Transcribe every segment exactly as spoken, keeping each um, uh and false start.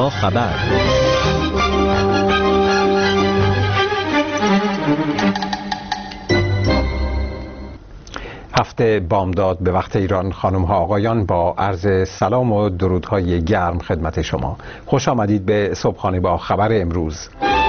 با خبر. هفته بامداد به وقت ایران. خانم ها آقایان، با عرض سلام و درودهای گرم خدمت شما. خوش آمدید به صبحانه با خبر امروز.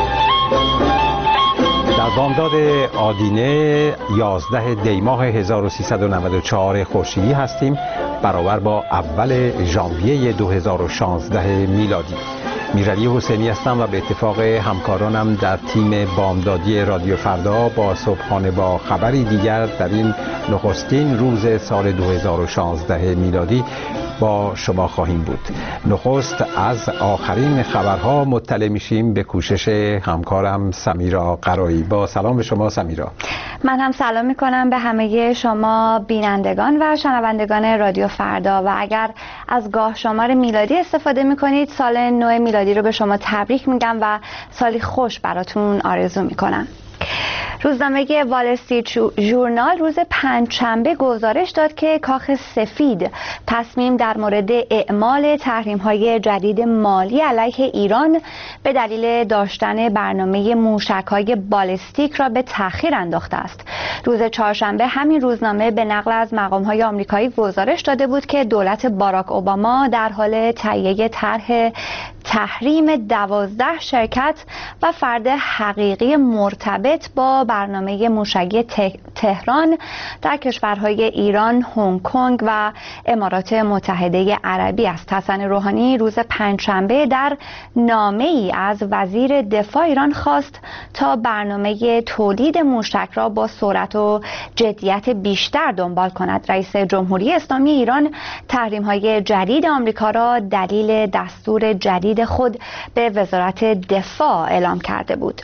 در بامداد آدینه یازده دی ماه هزار و سیصد و نود و چهار خورشیدی هستیم، برابر با اول ژانویه دو هزار و شانزده میلادی. میرعلی حسینی هستم و به اتفاق همکارانم در تیم بامدادی رادیو فردا با صبحانه با خبری دیگر در این نخستین روز سال دو هزار و شانزده میلادی با شما خواهیم بود. نخست از آخرین خبرها مطلع میشیم به کوشش همکارم سمیرا قرایی. با سلام به شما سمیرا. من هم سلام میکنم به همه شما بینندگان و شنوندگان رادیو فردا، و اگر از گاه شمار میلادی استفاده میکنید سال نو میلادی رو به شما تبریک میگم و سالی خوش براتون آرزو میکنم. روزنامه وال استریت ژورنال روز پنجشنبه گزارش داد که کاخ سفید تصمیم در مورد اعمال تحریم‌های جدید مالی علیه ایران به دلیل داشتن برنامه موشک‌های بالستیک را به تأخیر انداخته است. روز چهارشنبه همین روزنامه به نقل از مقام‌های آمریکایی گزارش داده بود که دولت باراک اوباما در حال تهیه طرح تحریم دوازده شرکت و فرد حقیقی مرتبط با برنامه موشکی تهران در کشورهای ایران، هنگ کنگ و امارات متحده عربی است. حسن روحانی روز پنجشنبه در نامه‌ای از وزیر دفاع ایران خواست تا برنامه تولید موشک را با سرعت و جدیت بیشتر دنبال کند. رئیس جمهوری اسلامی ایران تحریم‌های جدید آمریکا را دلیل دستور جدید خود به وزارت دفاع اعلام کرده بود.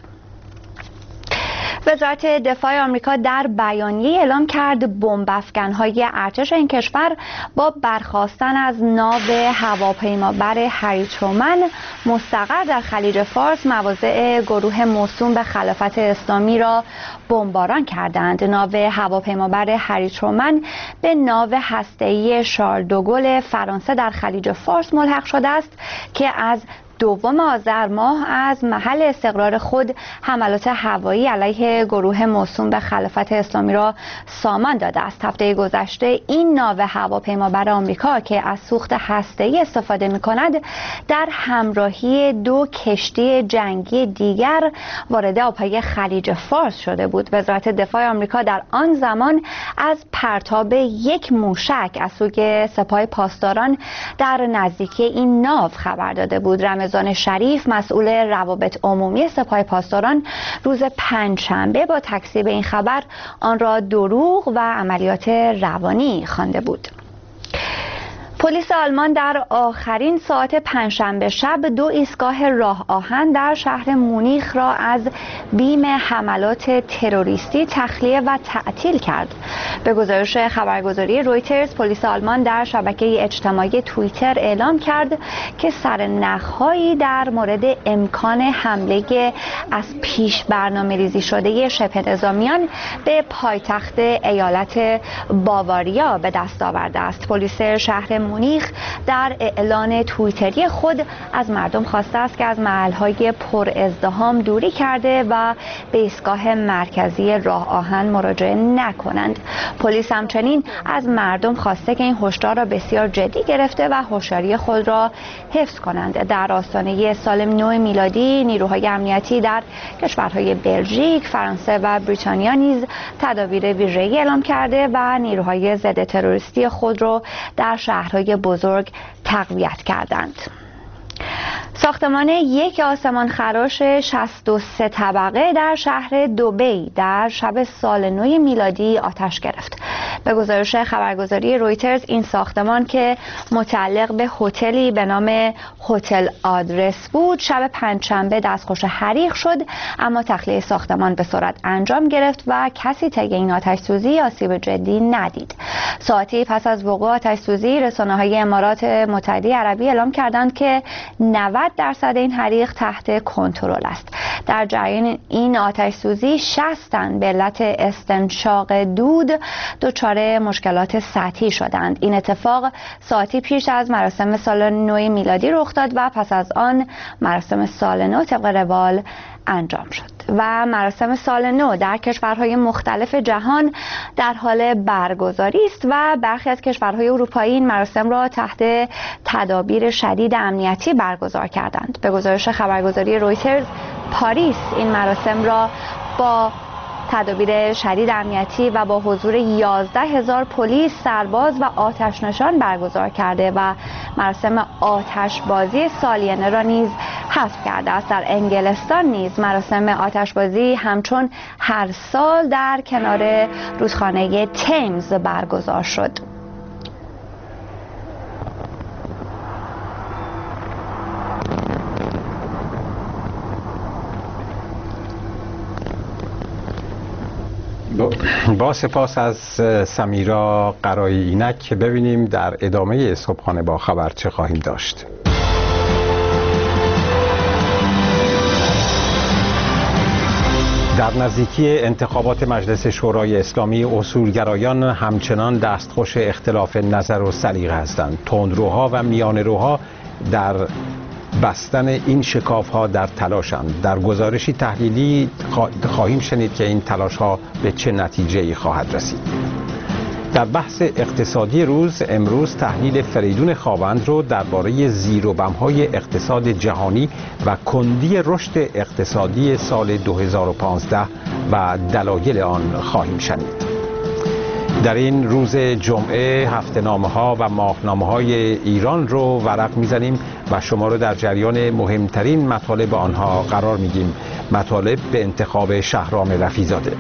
وزارت دفاع آمریکا در بیانیه اعلام کرد بمب‌افکن‌های ارتش این کشور با برخاستن از ناو هواپیمابر هری ترومن مستقر در خلیج فارس مواضع گروه موسوم به خلافت اسلامی را بمباران کردند. ناو هواپیمابر هری ترومن به ناو هسته‌ای شارل دوگل فرانسه در خلیج فارس ملحق شده است که از دوم آذر ماه از محل استقرار خود حملات هوایی علیه گروه موسوم به خلافت اسلامی را سامان داده است. هفته گذشته این ناو هواپیمابر آمریکا که از سوخت هسته‌ای استفاده می‌کند در همراهی دو کشتی جنگی دیگر وارد آب‌های خلیج فارس شده بود. وزارت دفاع آمریکا در آن زمان از پرتاب یک موشک از سوی سپاه پاسداران در نزدیکی این ناو خبر داده بود. رمضان شریف مسئول روابط عمومی سپاه پاسداران روز پنجشنبه با تکذیب این خبر آن را دروغ و عملیات روانی خوانده بود. پلیس آلمان در آخرین ساعت پنجشنبه شب دو ایستگاه راه آهن در شهر مونیخ را از بیم حملات تروریستی تخلیه و تعطیل کرد. به گزارش خبرگزاری رویترز، پلیس آلمان در شبکه اجتماعی توییتر اعلام کرد که سرنخ‌هایی در مورد امکان حمله از پیش برنامه‌ریزی شده شبه نظامیان به پایتخت ایالت باواریا به دست آورده است. پلیس شهر مونیخ در اعلان توییتری خود از مردم خواسته است که از محل‌های پر ازدحام دوری کرده و به ایستگاه مرکزی راه آهن مراجعه نکنند. پلیس همچنین از مردم خواسته که این هشدار را بسیار جدی گرفته و هوشیاری خود را حفظ کنند. در آستانه سال نو میلادی نیروهای امنیتی در کشورهای بلژیک، فرانسه و بریتانیا نیز تدابیر ویژه‌ای اعلام کرده و نیروهای ضد تروریستی خود را در شهرهای بزرگ تقویت کردند. ساختمان یک آسمان خراش شصت و سه طبقه در شهر دبی در شب سال نو میلادی آتش گرفت. به گزارش خبرگزاری رویترز این ساختمان که متعلق به هتلی به نام هتل آدرس بود شب پنجشنبه دستخوش حریق شد، اما تخلیه ساختمان به سرعت انجام گرفت و کسی طی این آتش سوزی آسیب جدی ندید. ساعتی پس از وقوع آتش سوزی رسانه‌های امارات متحده عربی اعلام کردند که نود درصد این حریق تحت کنترل است. در جریان این آتش سوزی شصت تن به علت استنشاق دود دچار دچار مشکلات سطحی شدند. این اتفاق ساعتی پیش از مراسم سال نو میلادی رخ داد و پس از آن مراسم سال نو طبق روال انجام شد و مراسم سال نو در کشورهای مختلف جهان در حال برگزاری است و برخی از کشورهای اروپایی این مراسم را تحت تدابیر شدید امنیتی برگزار کردند. به گزارش خبرگزاری رویترز، پاریس این مراسم را با تدابیر شدید امنیتی و با حضور یازده هزار پلیس، سرباز و آتش نشان برگزار کرده و مراسم آتشبازی سالیانه را نیز حذف کرده است. در انگلستان نیز مراسم آتشبازی همچون هر سال در کنار رودخانه تیمز برگزار شد. با سپاس از سمیرا قرایی. اینک ببینیم در ادامه صبحانه با خبر چه خواهیم داشت. در نزدیکی انتخابات مجلس شورای اسلامی، اصولگرایان همچنان دستخوش اختلاف نظر و سلیقه هستند. تندروها و میانه‌روها در بستن این شکاف ها در تلاشند. در گزارشی تحلیلی خواهیم شنید که این تلاش ها به چه نتیجه‌ای خواهد رسید. در بحث اقتصادی روز امروز تحلیل فریدون خاوند رو درباره زیر و بم های اقتصاد جهانی و کندی رشد اقتصادی سال دو هزار و پانزده و دلایل آن خواهیم شنید. در این روز جمعه هفته‌نامه ها و ماهنامه های ایران رو ورق میزنیم و شما رو در جریان مهمترین مطالب آنها قرار میدیم. مطالب به انتخاب شهرام رفیع‌زاده.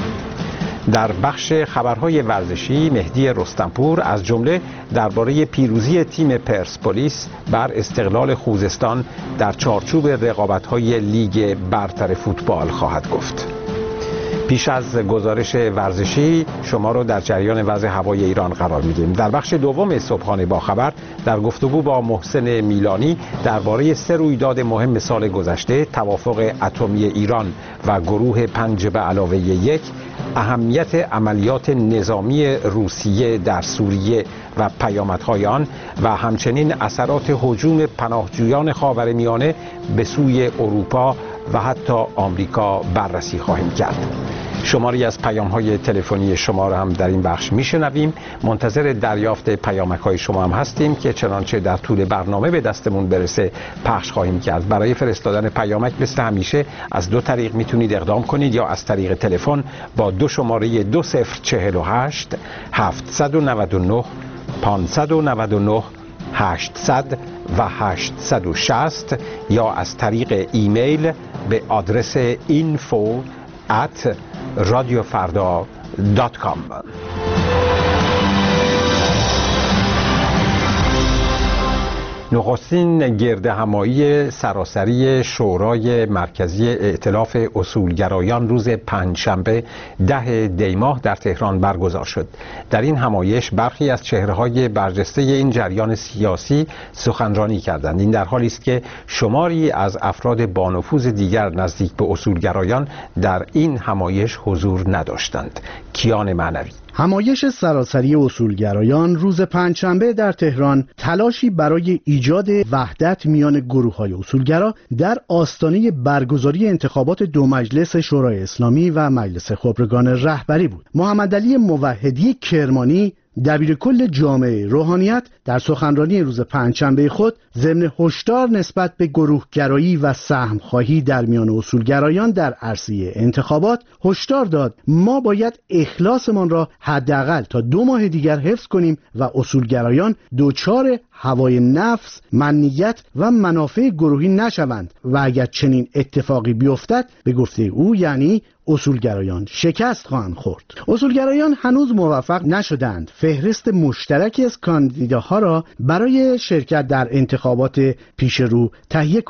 در بخش خبرهای ورزشی مهدی رستمپور از جمله درباره پیروزی تیم پرسپولیس بر استقلال خوزستان در چارچوب رقابت‌های لیگ برتر فوتبال خواهد گفت. پیش از گزارش ورزشی شما رو در جریان وضع هوای ایران قرار میدیم. در بخش دوم صبحانه با خبر در گفتگو با محسن میلانی درباره سه رویداد مهم سال گذشته، توافق اتمی ایران و گروه پنج به علاوه یک، اهمیت عملیات نظامی روسیه در سوریه و پیامدهای آن و همچنین اثرات هجوم پناهجویان خاورمیانه به سوی اروپا و حتی آمریکا بررسی خواهیم کرد. شماری از پیام‌های تلفنی شما را هم در این بخش میشنویم. منتظر دریافت پیامک‌های شما هم هستیم که چنانچه در طول برنامه به دستمون برسه پخش خواهیم کرد. برای فرستادن پیامک مثل همیشه از دو طریق میتونید اقدام کنید، یا از طریق تلفن با دو شماره دو صفر چهل و هشت هفتصد و نود و نه پانصد و نود و نه هشتصد و هشتصد و شصت یا از طریق ایمیل به آدرس اینفو ات رادیو فردا دات کام. نخستین گردهمایی سراسری شورای مرکزی ائتلاف اصولگرایان روز پنجشنبه ده دی ماه در تهران برگزار شد. در این همایش برخی از چهره‌های برجسته این جریان سیاسی سخنرانی کردند. این در حالی است که شماری از افراد بانفوذ دیگر نزدیک به اصولگرایان در این همایش حضور نداشتند. کیان معنوی. همایش سراسری اصولگرایان روز پنجشنبه در تهران تلاشی برای ایجاد وحدت میان گروه‌های اصولگرا در آستانه برگزاری انتخابات دو مجلس شورای اسلامی و مجلس خبرگان رهبری بود. محمدعلی موحدی کرمانی دبیر کل جامعه روحانیت در سخنرانی روز پنجشنبه خود ضمن هشدار نسبت به گروهگرایی و سهمخواهی در میان اصولگرایان در عرصه انتخابات هشدار داد ما باید اخلاصمان را حداقل تا دو ماه دیگر حفظ کنیم و اصولگرایان دچار هوای نفس، منیت و منافع گروهی نشوند و اگر چنین اتفاقی بیفتد به گفته او یعنی اصولگرایان شکست خواهند خورد. اصولگرایان هنوز موفق نشدند فهرست مشترکی از کاندیداها را برای شرکت در انتخابات پیش رو تهیه کنند.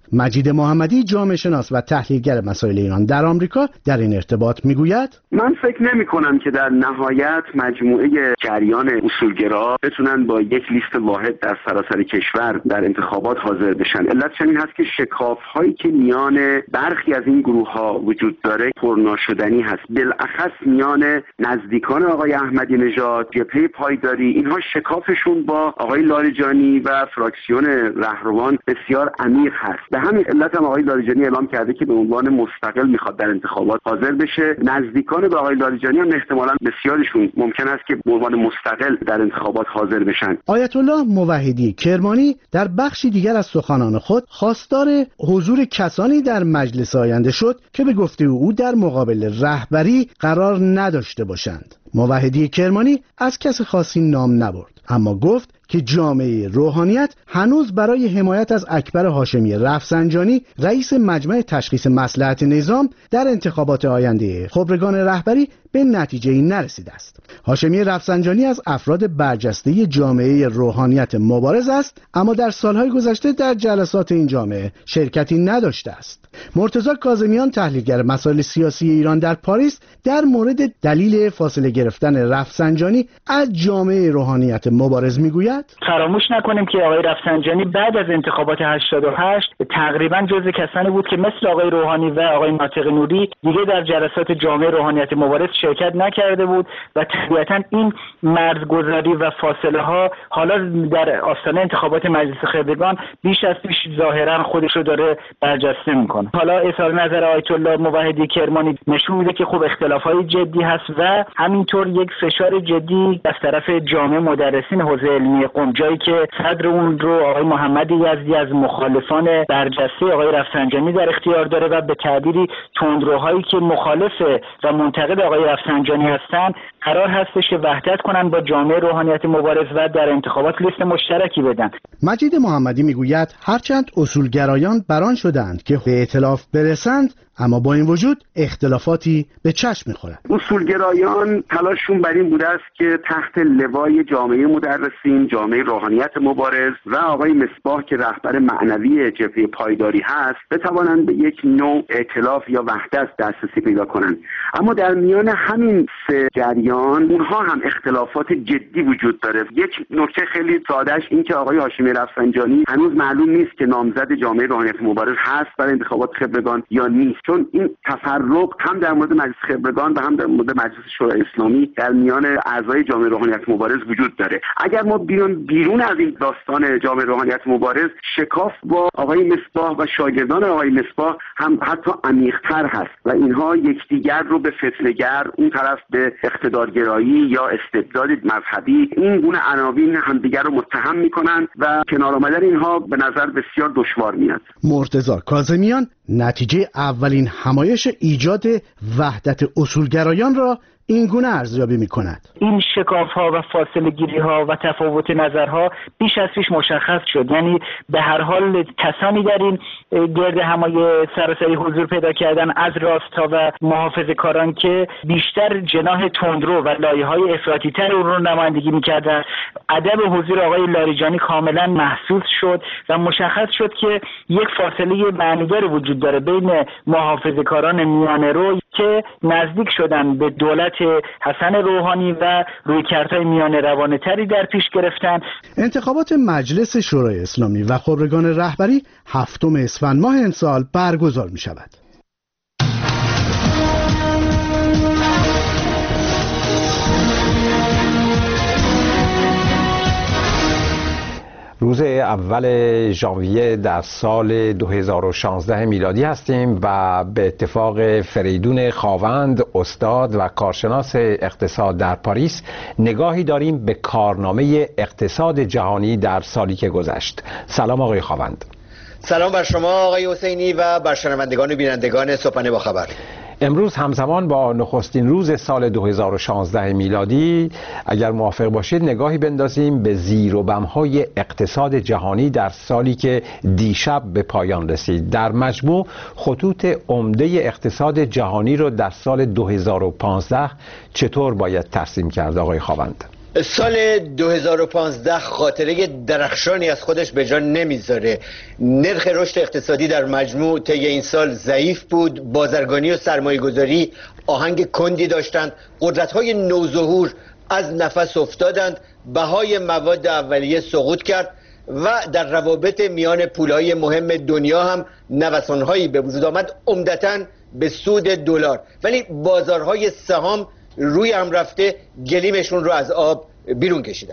مجید محمدی جامعه شناس و تحلیلگر مسائل ایران در آمریکا در این ارتباط میگوید من فکر نمی کنم که در نهایت مجموعه جریان اصولگرا بتونن با یک لیست واحد در سراسر کشور در انتخابات حاضر بشن. علتش این هست که شکاف هایی که میان برخی از این گروه ها وجود داره پرناشدنی هست. بالاخص میان نزدیکان آقای احمدی نژاد، جبهه پایداری، اینها شکافشون با آقای لاریجانی و فراکسیون رهروان بسیار عمیق هست. به همین علت هم آقای لاریجانی اعلام کرده که به عنوان مستقل میخواد در انتخابات حاضر بشه. نزدیکان به آقای لاریجانی هم احتمالاً بسیارشون ممکن است که به عنوان مستقل در انتخابات حاضر بشن. آیت الله موحدی کرمانی در بخشی دیگر از سخنان خود خواستار حضور کسانی در مجلس آینده شد که به گفته او در مقابل رهبری قرار نداشته باشند. موحدی کرمانی از کس خاصی نام نبرد، اما گفت که جامعه روحانیت هنوز برای حمایت از اکبر هاشمی رفسنجانی رئیس مجمع تشخیص مصلحت نظام در انتخابات آینده خبرگان رهبری به نتیجه‌ای نرسیده است. هاشمی رفسنجانی از افراد برجسته جامعه روحانیت مبارز است، اما در سالهای گذشته در جلسات این جامعه شرکتی نداشته است. مرتضی کاظمیان تحلیلگر مسائل سیاسی ایران در پاریس در مورد دلیل فاصله گرفتن رفسنجانی از جامعه روحانیت مبارز میگوید فراموش نکنیم که آقای رفسنجانی بعد از انتخابات هشتاد و هشت تقریبا جزو کسانی بود که مثل آقای روحانی و آقای ناطق نوری دیگه در جلسات جامعه روحانیت مبارز شرکت نکرده بود و طبیعتا این مرزگذاری و فاصله ها حالا در آستانه انتخابات مجلس خبرگان بیش از پیش ظاهرا خودش رو داره برجسته میکنه. حالا اظهار نظر آیت الله موحدی کرمانی نشون میده که خب اختلافات جدی هست و همینطور یک فشار جدی از طرف جامعه مدرسین حوزه علمی قم، جایی که صدر اون رو آقای محمد یزدی از مخالفان برجسته آقای رفسنجانی در اختیار داره و به تعبیری تندروهایی که مخالف و منتقد آقای رفسنجانی هستن قرار هستش که وحدت کنن با جامعه روحانیت مبارز و در انتخابات لیست مشترکی بدن. مجید محمدی میگوید هرچند اصولگرایان بران شدند که به ائتلاف برسند، اما با این وجود اختلافاتی به چشم می‌خورد. اصولگرایان تلاششون بر این بوده است که تحت لوای جامعه مدرسین، جامعه روحانیت مبارز و آقای مصباح که رهبر معنوی جبهه پایداری هست بتوانند به یک نوع ائتلاف یا وحدت دسترسی پیدا کنند. اما در میان همین سه جریان اونها هم اختلافات جدی وجود داره. یک نکته خیلی سادهش این که آقای هاشمی رفسنجانی هنوز معلوم نیست که نامزد جامعه روحانیت مبارز هست برای انتخابات خبرگان یا نیست، چون این تفرق هم در مورد مجلس خبرگان و هم در مورد مجلس شورای اسلامی در میان اعضای جامعه روحانیت مبارز وجود داره. اگر ما بیرون بیرون از این داستان جامعه روحانیت مبارز، شکاف با آقای مصباح و شاگردان آقای مصباح هم حتی عمیق‌تر هست و اینها یکدیگر رو به فتنه‌گر، اون طرف به اقتدارگرایی یا استبداد مذهبی، این گونه عناوین همدیگر رو متهم میکنن و کنار آمدن اینها به نظر بسیار دشوار میاد. مرتضی کاظمیان نتیجه اولین همایش ایجاد وحدت اصولگرایان را این گونه ارزیابی می‌کند. این شکاف‌ها و فاصله گیری‌ها و تفاوت نظرها بیش از پیش مشخص شد. یعنی به هر حال کسانی در این گرد همایش سراسری حضور پیدا کردن از راستا و محافظه‌کاران که بیشتر جناح تندرو و لایه‌های افراطی‌تر اون رو نمایندگی می‌کردند. عدم حضور آقای لاریجانی کاملا محسوس شد و مشخص شد که یک فاصله معنیدار وجود داره بین محافظه‌کاران میانه‌رو که نزدیک شدن به دولت حسن روحانی و رویکردهای میانه روانه تری در پیش گرفتن. انتخابات مجلس شورای اسلامی و خبرگان رهبری هفتم اسفند ماه امسال برگزار می شود. روز اول ژانویه در سال دو هزار و شانزده میلادی هستیم و به اتفاق فریدون خاوند، استاد و کارشناس اقتصاد در پاریس، نگاهی داریم به کارنامه اقتصاد جهانی در سالی که گذشت. سلام آقای خاوند. سلام بر شما آقای حسینی و بر شنوندگان و بینندگان صبحانه با خبر. امروز همزمان با نخستین روز سال دو هزار و شانزده میلادی اگر موافق باشید نگاهی بندازیم به زیر و بم‌های اقتصاد جهانی در سالی که دیشب به پایان رسید. در مجموع خطوط عمده اقتصاد جهانی رو در سال دو هزار و پانزده چطور باید ترسیم کرد آقای خاوند؟ سال دو هزار و پانزده خاطره درخشانی از خودش به جا نمیذاره. نرخ رشد اقتصادی در مجموع طی این سال ضعیف بود، بازرگانی و سرمایه گذاری آهنگ کندی داشتند، قدرت‌های نوظهور از نفس افتادند، بهای مواد اولیه سقوط کرد و در روابط میان پولهای مهم دنیا هم نوسان‌هایی به وجود آمد، عمدتاً به سود دلار. ولی بازارهای سهام روی هم رفته گلیمشون رو از آب بیرون کشیدن.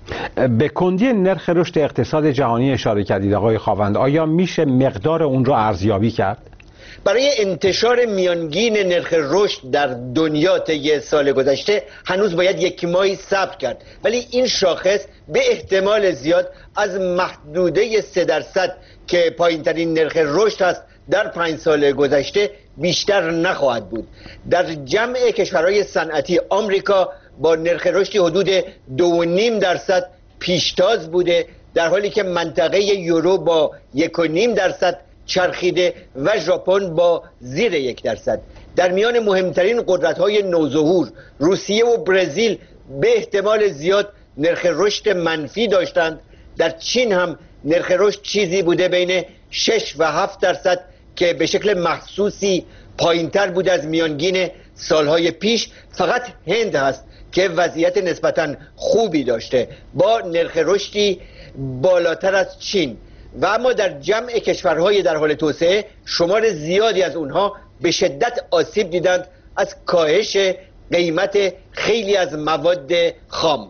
به کندی نرخ رشد اقتصاد جهانی اشاره کردید آقای خاوند. آیا میشه مقدار اون رو ارزیابی کرد؟ برای انتشار میانگین نرخ رشد در دنیا طی سال گذشته هنوز باید یک ماهی صبر کرد، ولی این شاخص به احتمال زیاد از محدوده سه درصد که پایین ترین نرخ رشد هست در پنج سال گذشته بیشتر نخواهد بود. در جمع کشورهای صنعتی آمریکا با نرخ رشدی حدود دو و نیم درصد پیشتاز بوده، در حالی که منطقه یورو با یک و نیم درصد چرخیده و ژاپن با زیر یک درصد. در میان مهمترین قدرت‌های نوظهور روسیه و برزیل به احتمال زیاد نرخ رشد منفی داشتند. در چین هم نرخ رشد چیزی بوده بین شش و هفت درصد که به شکل محسوسی پایینتر بود از میانگین سالهای پیش. فقط هند هست که وضعیت نسبتاً خوبی داشته با نرخ رشدی بالاتر از چین، و اما در جمع کشورهای در حال توسعه شمار زیادی از اونها به شدت آسیب دیدند از کاهش قیمت خیلی از مواد خام.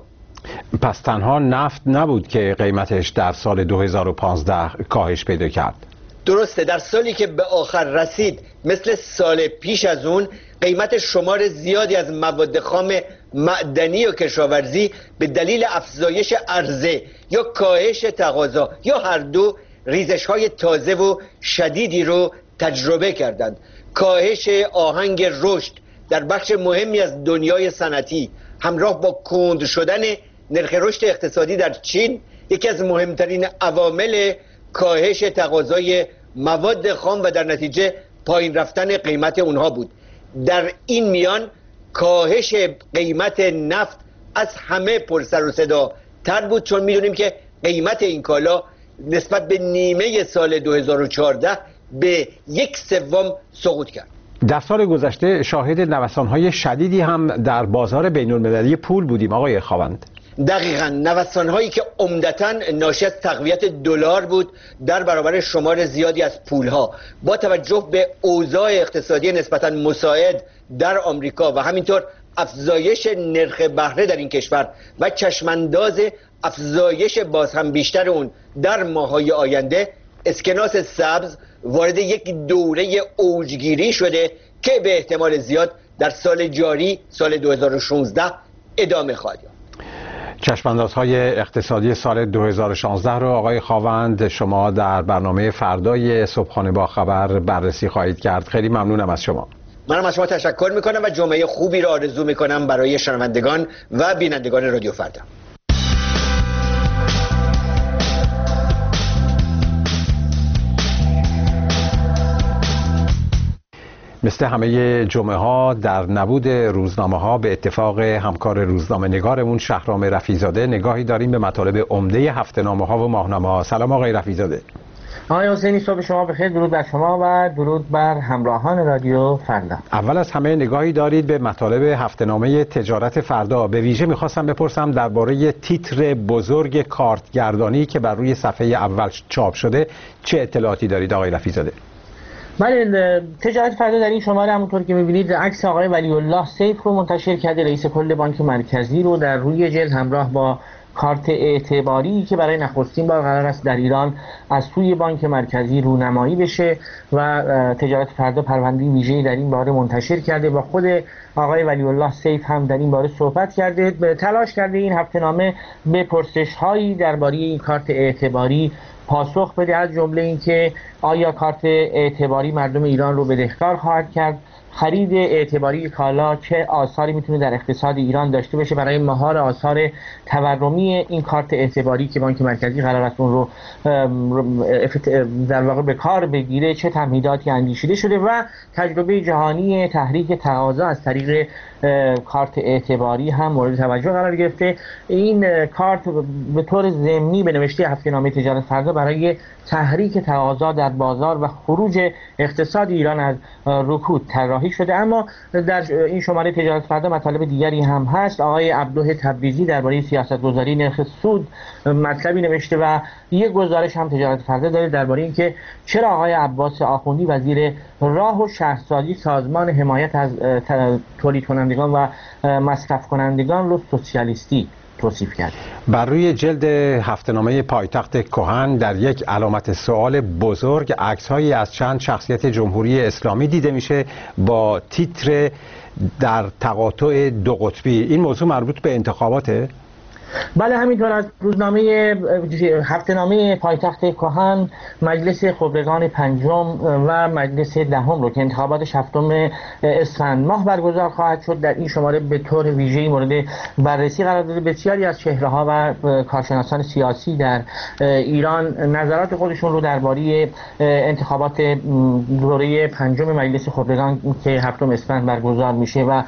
پس تنها نفت نبود که قیمتش در سال دو هزار و پانزده کاهش پیدا کرد. درسته، در سالی که به آخر رسید مثل سال پیش از اون قیمت شمار زیادی از مواد خام معدنی و کشاورزی به دلیل افزایش عرضه یا کاهش تقاضا یا هر دو ریزش‌های تازه و شدیدی رو تجربه کردند. کاهش آهنگ رشد در بخش مهمی از دنیای صنعتی همراه با کند شدن نرخ رشد اقتصادی در چین یکی از مهمترین عوامل کاهش تقاضای مواد خام و در نتیجه پایین رفتن قیمت اونها بود. در این میان کاهش قیمت نفت از همه پر سر و صدا تر بود، چون میدونیم که قیمت این کالا نسبت به نیمه سال دو هزار و چهارده به یک سوم سقوط کرد. در سال گذشته شاهد نوسان‌های شدیدی هم در بازار بین‌المللی پول بودیم آقای خاوند. دقیقاً، نوسان‌هایی که عمدتاً ناشی از تقویت دلار بود در برابر شمار زیادی از پول‌ها. با توجه به اوضاع اقتصادی نسبتاً مساعد در آمریکا و همینطور افزایش نرخ بهره در این کشور و چشمانداز افزایش باز هم بیشتر اون در ماه‌های آینده، اسکناس سبز وارد یک دوره اوجگیری شده که به احتمال زیاد در سال جاری سال دو هزار و شانزده ادامه خواهد یافت. چشماندازهای اقتصادی سال دو هزار و شانزده رو آقای خاوند شما در برنامه فردای صبحانه با خبر بررسی خواهید کرد. خیلی ممنونم از شما. منم از شما تشکر میکنم و جمعه خوبی را آرزو میکنم برای شنوندگان و بینندگان رادیو فردا. مثل همه جمعه ها در نبود روزنامه ها به اتفاق همکار روزنامه نگارمون شهرام رفیع‌زاده نگاهی داریم به مطالب عمده هفته نامه ها و ماهنامه ها. سلام آقای رفیع‌زاده. آقای حسینی، صبح شما بخیر. درود بر شما و درود بر همراهان رادیو فردا. اول از همه نگاهی دارید به مطالب هفته نامه تجارت فردا. به ویژه میخواستم بپرسم درباره تیتر بزرگ کارتگردانی که بر روی صفحه اول چاپ شده، چه اطلاعاتی دارید آقای رفیع‌زاده؟ بله، تجارت فردا در این شماره همونطور که می‌بینید عکس آقای ولی الله سیف رو منتشر کرده، رئیس کل بانک مرکزی رو در روی جلد همراه با کارت اعتباری که برای نخستین بار قرار است در ایران از سوی بانک مرکزی رونمایی بشه و تجارت فردا پرونده ویژه‌ای در این باره منتشر کرده. با خود آقای ولی الله سیف هم در این باره صحبت کرده، تلاش کرده این هفته‌نامه به پرسش‌هایی درباره این کارت اعتباری پاسخ بده، از جمله اینکه آیا کارت اعتباری مردم ایران رو بدهکار خواهد کرد، خرید اعتباری کالا چه آثاری میتونه در اقتصاد ایران داشته باشه، برای مهار آثار تورمی این کارت اعتباری که بانک مرکزی قرار است اون رو در واقع به کار بگیره چه تمهیداتی اندیشیده شده و تجربه جهانی تحریک تقاضا از طریق طریق کارت اعتباری هم مورد توجه قرار گرفته. این کارت به طور ضمنی به نوشته هفته‌نامه تجارت فردا برای تحریک تقاضا در بازار و خروج اقتصاد ایران از رکود طراحی شده. اما در این شماره تجارت فردا مطالب دیگری هم هست. آقای عبدالله تبریزی درباره سیاست‌گذاری نرخ سود مطلبی نوشته و یک گزارش هم تجارت فردا داره درباره اینکه چرا آقای عباس آخوندی وزیر راه و شهرسازی سازمان حمایت از تولید کنندگان و مصرف کنندگان رو سوسیالیستی توصیف کرد. بر روی جلد هفته‌نامه پایتخت کهن در یک علامت سوال بزرگ عکس‌هایی از چند شخصیت جمهوری اسلامی دیده میشه با تیتر در تقاطع دو قطبی. این موضوع مربوط به انتخاباته؟ بله، همینطور از روزنامه هفته‌نامه پایتخت کهن مجلس خبرگان پنجم و مجلس دهم رو که انتخابات هفتم اسفند ماه برگزار خواهد شد در این شماره به طور ویژه‌ای مورد بررسی قرار داده. بسیاری از چهره‌ها و کارشناسان سیاسی در ایران نظرات خودشون رو درباره انتخابات دوره پنجم مجلس خبرگان که هفتم اسفند برگزار میشه و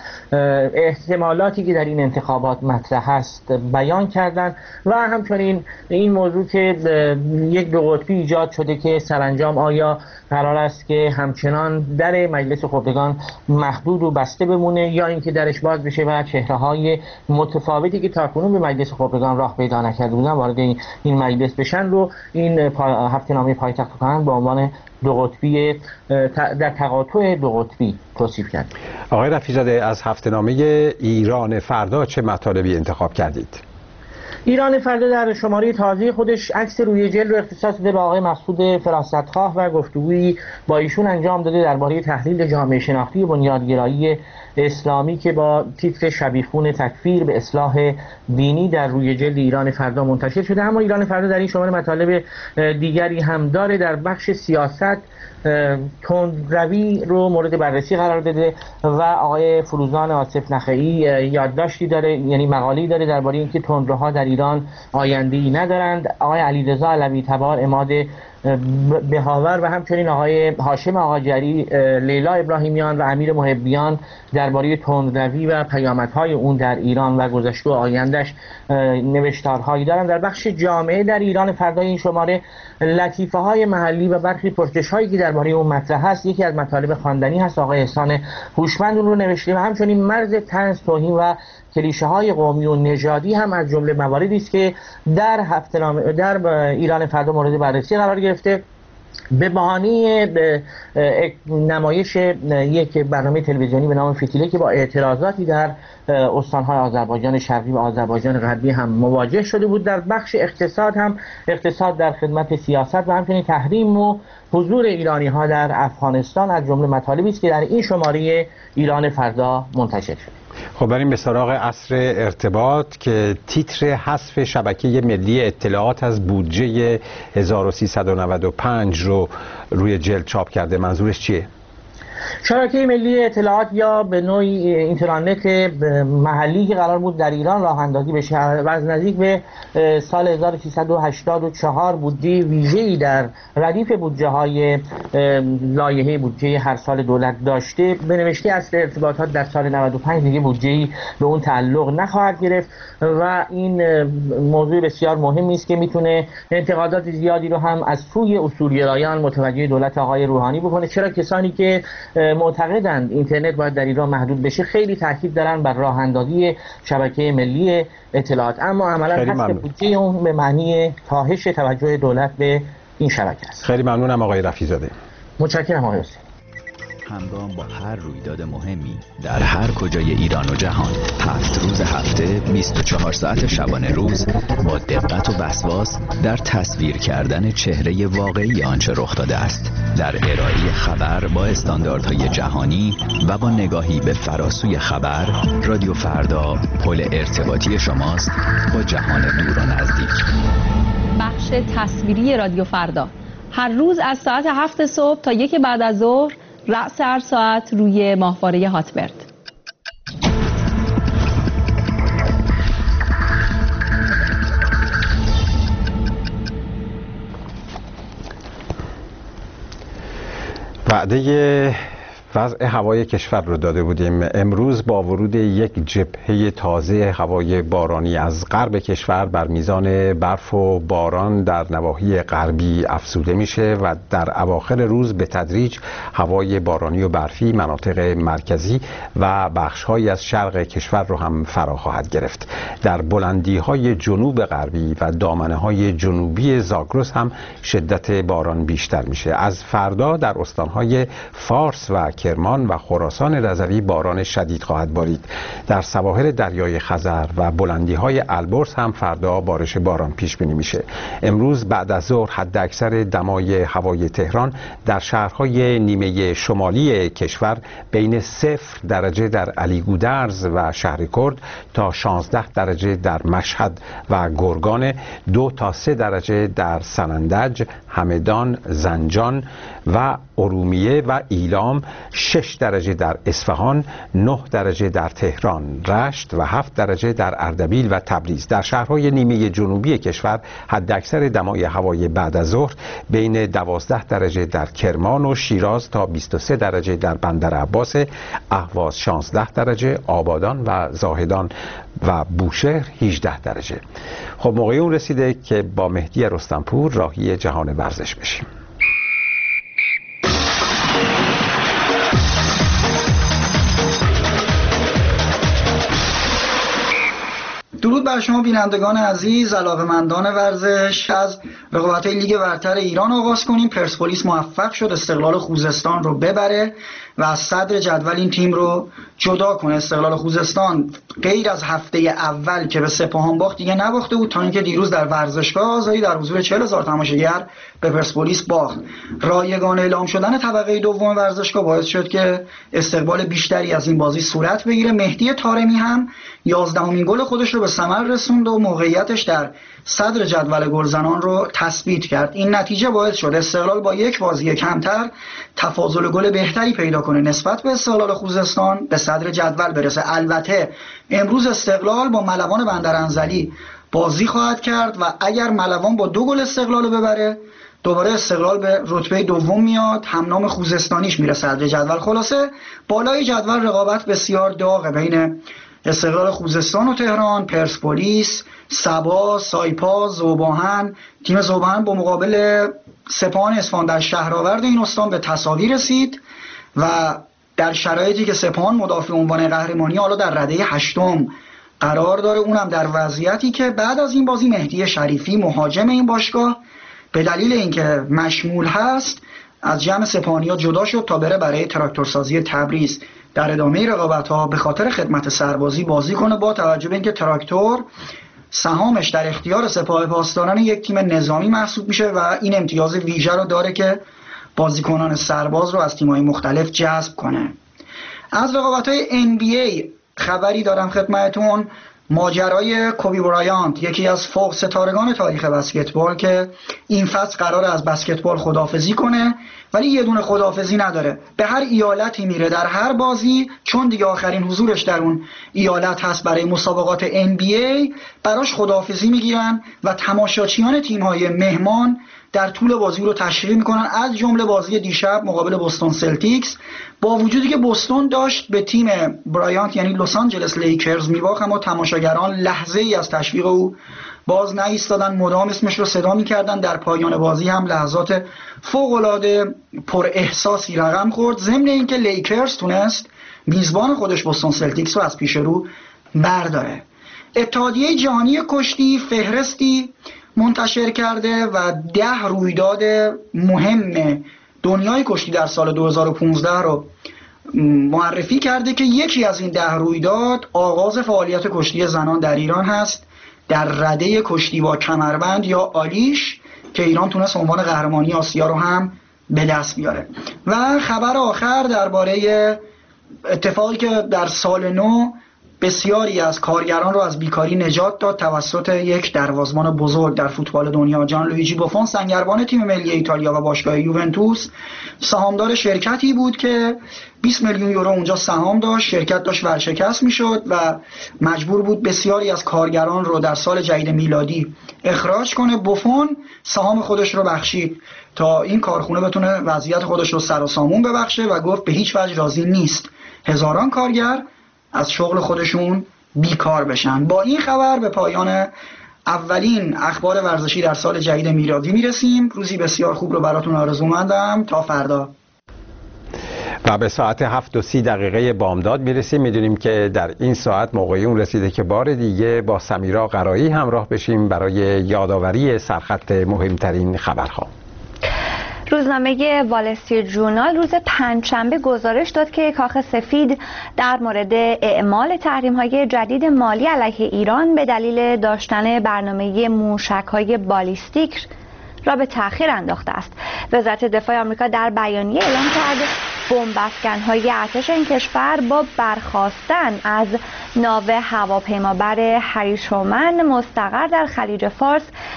احتمالاتی که در این انتخابات مطرح است بیان کردن و همچنین این موضوع که یک دو قطبی ایجاد شده که سرانجام آیا قرار است که همچنان در مجلس خبرگان محدود و بسته بمونه یا اینکه درش باز بشه و چهره‌های متفاوتی که تاکنون به مجلس خبرگان راه پیدا نکرده بودن وارد این مجلس بشن رو این هفته‌نامه پایتخت کهن به عنوان دو قطبی در تقاطع دو قطبی توصیف کرد. آقای رفیع‌زاده، از هفته‌نامه ایران فردا چه مطالبی انتخاب کردید؟ ایران فردا در شماره تازه خودش عکس روی جلد رو اختصاص داده به آقای مسعود فراستخواه و گفتگویی با ایشون انجام داده درباره تحلیل جامعه شناختی بنیادگرایی اسلامی که با تیتر شبیخون تکفیر به اصلاح دینی در روی جلد ایران فردا منتشر شده. اما ایران فردا در این شماره مطالب دیگری هم داره. در بخش سیاست تندروی رو مورد بررسی قرار داده و آقای فروزان آصف نخعی یادداشتی داره، یعنی مقاله‌ای داره درباره اینکه تندروها در ایران آینده‌ای ندارند. آقای علیرضا علوی تبار عماد بهاور و همچنین آقای هاشم آقاجری، لیلا ابراهیمیان و امیر محبیان درباره تندروی و پیامدهای اون در ایران و گذشته و آیندهش نوشتارهایی دارن. در بخش جامعه در ایران فردا این شماره لطیفه های محلی و برخی پرسش هایی که درباره اون مطرح هست. یکی از مطالب خواندنی هست، آقای احسان هوشمند رو نوشته و همچنین مرز طنز، توهین و کلیشه های قومی و نژادی هم از جمله مواردی است که در هفته‌نامه در ایران فردا مورد بررسی قرار گرفته. به بهانه نمایش یک برنامه تلویزیونی به نام فتیله که با اعتراضاتی در استان‌های آذربایجان شرقی و آذربایجان غربی هم مواجه شده بود. در بخش اقتصاد هم اقتصاد در خدمت سیاست و همچنین تحریم و حضور ایرانی‌ها در افغانستان از جمله مطالبی است که در این شماره ایران فردا منتشر شد. خب بریم به سراغ عصر ارتباط که تیتر حذف شبکه ملی اطلاعات از بودجه هزار و سیصد و نود و پنج رو روی جلد چاپ کرده. منظورش چیه؟ شبکه ملی اطلاعات یا به نوعی اینترنت محلی که قرار بود در ایران راه اندازی بشه و از نزدیک به سال هزار و سیصد و هشتاد و چهار بودجه ویژه‌ای در ردیف بودجه های لایحه بودجه هر سال دولت داشته، به نوشته اصل ارتباطات در سال نود و پنج دیگه بودجه‌ای به اون تعلق نخواهد گرفت و این موضوع بسیار مهمی است که میتونه انتقادات زیادی رو هم از سوی اصولگرایان متوجه دولت آقای روحانی بکنه. چرا کسانی که معتقدند اینترنت باید در ایران محدود بشه خیلی تاکید دارن بر راه اندازی شبکه ملی اطلاعات، اما عملا حذف بودجه اون به معنی کاهش توجه دولت به این شبکه است. خیلی ممنونم آقای رفیع‌زاده. متشکرم آقای حسین. همگام با هر رویداد مهمی در هر کجای ایران و جهان، هفت روز هفته، بیست و چهار ساعت شبانه روز، با دقت و وسواس در تصویر کردن چهره واقعی آنچه رخ داده است، در ارائه خبر با استانداردهای جهانی و با نگاهی به فراسوی خبر. رادیو فردا پل ارتباطی شماست با جهان دور و نزدیک. بخش تصویری رادیو فردا هر روز از ساعت هفت صبح تا یک بعد از ظهر، رأس هر ساعت روی ماهواره هاتبرد. وعده وضع هوای کشور رو داده بودیم. امروز با ورود یک جبهه تازه هوای بارانی از غرب کشور بر میزان برف و باران در نواحی غربی افزوده میشه و در اواخر روز به تدریج هوای بارانی و برفی مناطق مرکزی و بخش‌هایی از شرق کشور رو هم فرا خواهد گرفت. در بلندی‌های جنوب غربی و دامنه‌های جنوبی زاگرس هم شدت باران بیشتر میشه. از فردا در استان‌های فارس و کرمان و خراسان رضوی باران شدید خواهد بارید. در سواحل دریای خزر و بلندی‌های البرز هم فردا بارش باران پیش بینی میشه. امروز بعد از ظهر حداکثر دمای هوای تهران در شهرهای نیمه شمالی کشور بین صفر درجه در علیگودرز و شهرکرد تا شانزده درجه در مشهد و گرگان، دو تا سه درجه در سنندج، همدان، زنجان و ارومیه و ایلام، شش درجه در اصفهان، نه درجه در تهران، رشت و هفت درجه در اردبیل و تبریز. در شهرهای نیمه جنوبی کشور حداکثر دمای هوای بعد از ظهر بین دوازده درجه در کرمان و شیراز تا بیست و سه درجه در بندر عباس، اهواز شانزده درجه، آبادان و زاهدان و بوشهر هجده درجه. خب موقع اون رسیده که با مهدی رستمپور راهی جهان ورزش بشیم. درود بر شما بینندگان عزیز، علاقه‌مندان ورزش. از رقابت‌های لیگ برتر ایران آغاز کنیم. پرسپولیس موفق شد استقلال خوزستان رو ببره و از صدر جدول این تیم رو جدا کنه. استقلال خوزستان غیر از هفته اول که به سپاهان باخت دیگه نباخته بود تا اینکه دیروز در ورزشگاه آزادی در حضور چهل هزار تماشاگر به پرسپولیس باخت. رایگان اعلام شدن طبقه دوم ورزشگاه باعث شد که استقبال بیشتری از این بازی صورت بگیره. مهدی طارمی هم یازدهمین گل خودش رو به ثمر رسوند و موقعیتش در صدر جدول گلزنان رو تثبیت کرد. این نتیجه باعث شد استقلال با یک بازی کمتر تفاضل گل بهتری پیدا کنه نسبت به استقلال خوزستان به صدر جدول برسه. البته امروز استقلال با ملوان بندرانزلی بازی خواهد کرد و اگر ملوان با دو گل استقلال رو ببره دوباره استقلال به رتبه دوم میاد، همنام خوزستانیش میره صدر جدول. خلاصه بالای جدول رقابت بسیار داغه بین استقلال خوزستان و تهران، پرسپولیس، سبا، سایپا، ذوباهن. تیم ذوباهن با مقابل سپاهان اصفهان در شهرآورد این استان به تساوی رسید و در شرایطی که سپاهان مدافع عنوان قهرمانی حالا در رده هشتم قرار داره، اونم در وضعیتی که بعد از این بازی مهدی شریفی مهاجم این باشگاه به دلیل اینکه مشمول هست از جمع سپاهانی‌ها جدا شد تا بره برای تراکتورسازی تبریز در ادامه رقابت‌ها به خاطر خدمت سربازی بازی کنه، با توجه به اینکه تراکتور سهامش در اختیار سپاه پاسداران یک تیم نظامی محسوب میشه و این امتیاز ویژه رو داره که بازیکنان سرباز رو از تیم‌های مختلف جذب کنه. از رقابت‌های ان بی ای خبری دارم خدمتتون. ماجرای کوبی برایانت، یکی از فوق ستارگان تاریخ بسکتبال که این فصل قراره از بسکتبال خداحافظی کنه ولی یه دونه خداحافظی نداره، به هر ایالتی میره در هر بازی، چون دیگه آخرین حضورش در اون ایالت هست برای مسابقات ان بی ای، براش خداحافظی میگیرن و تماشاچیان تیم‌های مهمان در طول بازی رو تشریح میکنن، از جمله بازی دیشب مقابل بوستون سلتیکس. با وجودی که بوستون داشت به تیم برایانت یعنی لس آنجلس لیکرز میباخت، اما تماشاگران لحظه ای از تشویق او باز نایستادن، مدام اسمش رو صدا میکردن. در پایان بازی هم لحظات فوق العاده پر احساسی رقم خورد، ضمن اینکه لیکرز تونست میزبان خودش بوستون سلتیکس رو از پیش رو برداره. اتحادیه جهانی کشتی فهرستی منتشر کرده و ده رویداد مهم دنیای کشتی در سال دو هزار و پانزده رو معرفی کرده که یکی از این ده رویداد آغاز فعالیت کشتی زنان در ایران هست در رده کشتی با کمربند یا آلیش که ایران تونست عنوان قهرمانی آسیا رو هم به دست بیاره. و خبر آخر درباره اتفاقی که در سال نو بسیاری از کارگران رو از بیکاری نجات داد توسط یک دروازه‌بان بزرگ در فوتبال دنیا، جان لویجی بوفون، سنگربان تیم ملی ایتالیا و باشگاه یوونتوس، سهامدار شرکتی بود که بیست میلیون یورو اونجا سهام داشت. شرکت داشت ورشکست میشد و مجبور بود بسیاری از کارگران رو در سال جدید میلادی اخراج کنه. بوفون سهام خودش رو بخشید تا این کارخونه بتونه وضعیت خودش رو سر و سامون ببخشه و گفت به هیچ وجه راضی نیست هزاران کارگر از شغل خودشون بیکار بشن. با این خبر به پایان اولین اخبار ورزشی در سال جدید میلادی میرسیم. روزی بسیار خوب رو براتون آرزومندم. تا فردا. و به ساعت هفت و سی دقیقه بامداد میرسیم. میدونیم که در این ساعت موقعی اون رسیده که بار دیگه با سمیرا قرایی همراه بشیم برای یادآوری سرخط مهمترین خبرها. روزنامه وال استریت ژورنال روز پنجشنبه گزارش داد که کاخ سفید در مورد اعمال تحریم‌های جدید مالی علیه ایران به دلیل داشتن برنامه موشک‌های بالیستیک را به تأخیر انداخته است. وزارت دفاع آمریکا در بیانیه اعلام کرد بمب افکن‌های ارتش این کشور با برخاستن از ناو هواپیمابر هری ترومن مستقر در خلیج فارس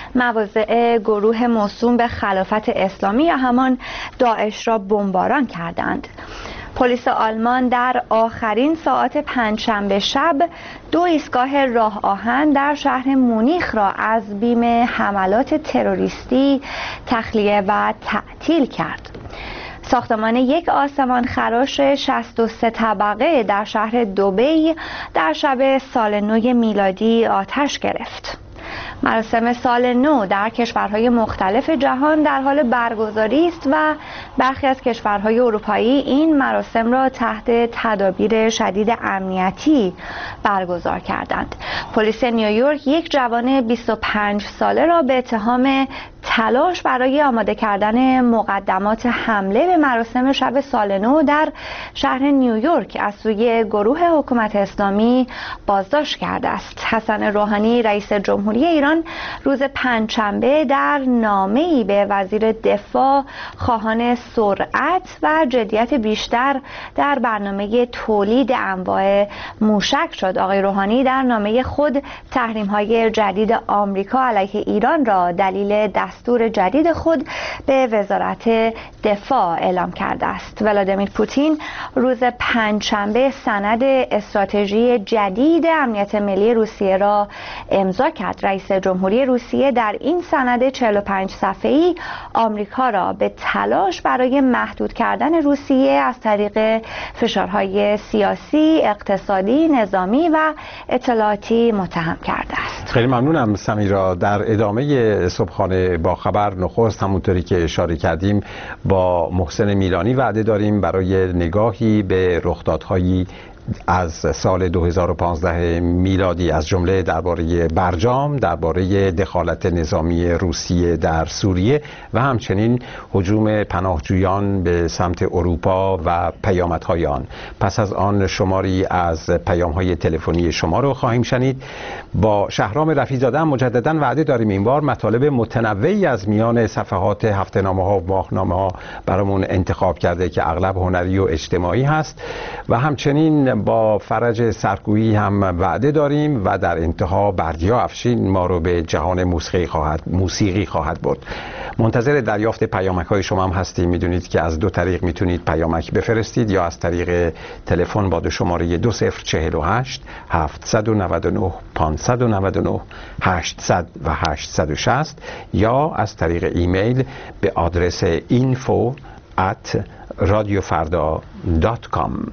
مواضع گروه موسوم به خلافت اسلامی یا همان داعش را بمباران کردند. پلیس آلمان در آخرین ساعات پنجشنبه شب دو ایستگاه راه آهن در شهر مونیخ را از بیم حملات تروریستی تخلیه و تعطیل کرد. ساختمان یک آسمان خراش شصت و سه طبقه در شهر دبی در شب سال نو میلادی آتش گرفت. مراسم سال نو در کشورهای مختلف جهان در حال برگزاری است و برخی از کشورهای اروپایی این مراسم را تحت تدابیر شدید امنیتی برگزار کردند. پلیس نیویورک یک جوان بیست و پنج ساله را به اتهام تلاش برای آماده کردن مقدمات حمله به مراسم شب سال نو در شهر نیویورک از سوی گروه حکومت اسلامی بازداشت کرده است. حسن روحانی رئیس جمهوری ایران روز پنجشنبه در نامه‌ای به وزیر دفاع خواهان سرعت و جدیت بیشتر در برنامه تولید انواع موشک شد. آقای روحانی در نامه خود تحریم‌های جدید آمریکا علیه ایران را دلیل دستور جدید خود به وزارت دفاع اعلام کرده است. ولادیمیر پوتین روز پنجشنبه سند استراتژی جدید امنیت ملی روسیه را امضا کرد. رئیس جمهوری روسیه در این سند چهل و پنج صفحه‌ای آمریکا را به تلاش برای محدود کردن روسیه از طریق فشارهای سیاسی، اقتصادی، نظامی و اطلاعاتی متهم کرده است. خیلی ممنونم سمیرا. در ادامه صبحانه با خبر نخست همونطوری که اشاره کردیم با محسن میلانی وعده داریم برای نگاهی به رخدادهایی از سال دو هزار و پانزده میلادی، از جمله درباره برجام، درباره دخالت نظامی روسیه در سوریه و همچنین هجوم پناهجویان به سمت اروپا و پیامدهای آن. پس از آن شماری از پیام‌های تلفنی شما رو خواهیم شنید. با شهرام رفیع‌زاده مجددا وعده داریم این بار مطالب متنوعی از میان صفحات هفته‌نامه‌ها و ماهنامه‌ها برامون انتخاب کرده که اغلب هنری و اجتماعی هست و همچنین با فرج سرکویی هم وعده داریم و در انتها بردیا افشین ما رو به جهان موسیقی خواهد موسیقی خواهد برد. منتظر دریافت پیامک های شما هم هستیم. میدونید که از دو طریق میتونید پیامک بفرستید، یا از طریق تلفن با دو شماره دو صفر چهل و هشت هفتصد و نود و نه پانصد و نود و نه هشتصد و هشتصد و شصت، یا از طریق ایمیل به آدرس اینفو ات رادیوفردا دات کام.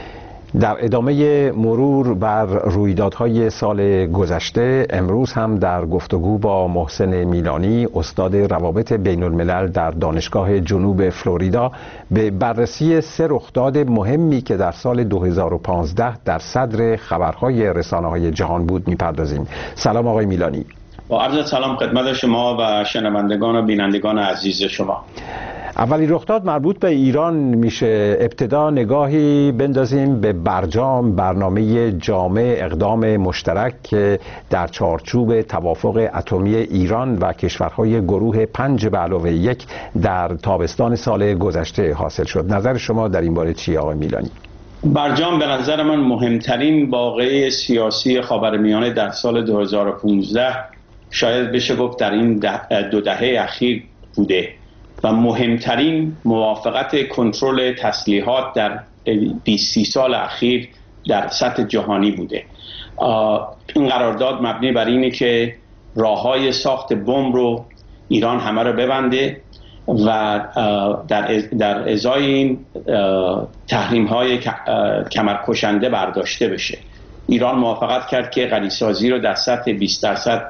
در ادامه مرور بر رویدادهای سال گذشته، امروز هم در گفتگو با محسن میلانی استاد روابط بین الملل در دانشگاه جنوب فلوریدا به بررسی سه رخداد مهمی که در سال دو هزار و پانزده در صدر خبرهای رسانه‌های جهان بود میپردازیم. سلام آقای میلانی. با عرض سلام خدمت شما و شنوندگان و بینندگان عزیز شما. اولی رخداد مربوط به ایران میشه. ابتدا نگاهی بندازیم به برجام، برنامه جامع اقدام مشترک که در چارچوب توافق اتمی ایران و کشورهای گروه پنج به علاوه یک در تابستان سال گذشته حاصل شد. نظر شما در این باره چیه آقای میلانی؟ برجام به نظر من مهمترین واقعه سیاسی خاورمیانه در سال دو هزار و پانزده، شاید بشه گفت در این ده دو دهه اخیر بوده و مهمترین موافقت کنترل تسلیحات در بیست سال اخیر در سطح جهانی بوده. این قرارداد مبنی بر اینه که راههای ساخت بمب رو ایران همه رو ببنده و در در ازای این تحریم های کمرکشنده برداشته بشه. ایران موافقت کرد که غنیسازی رو در سطح بیست درصد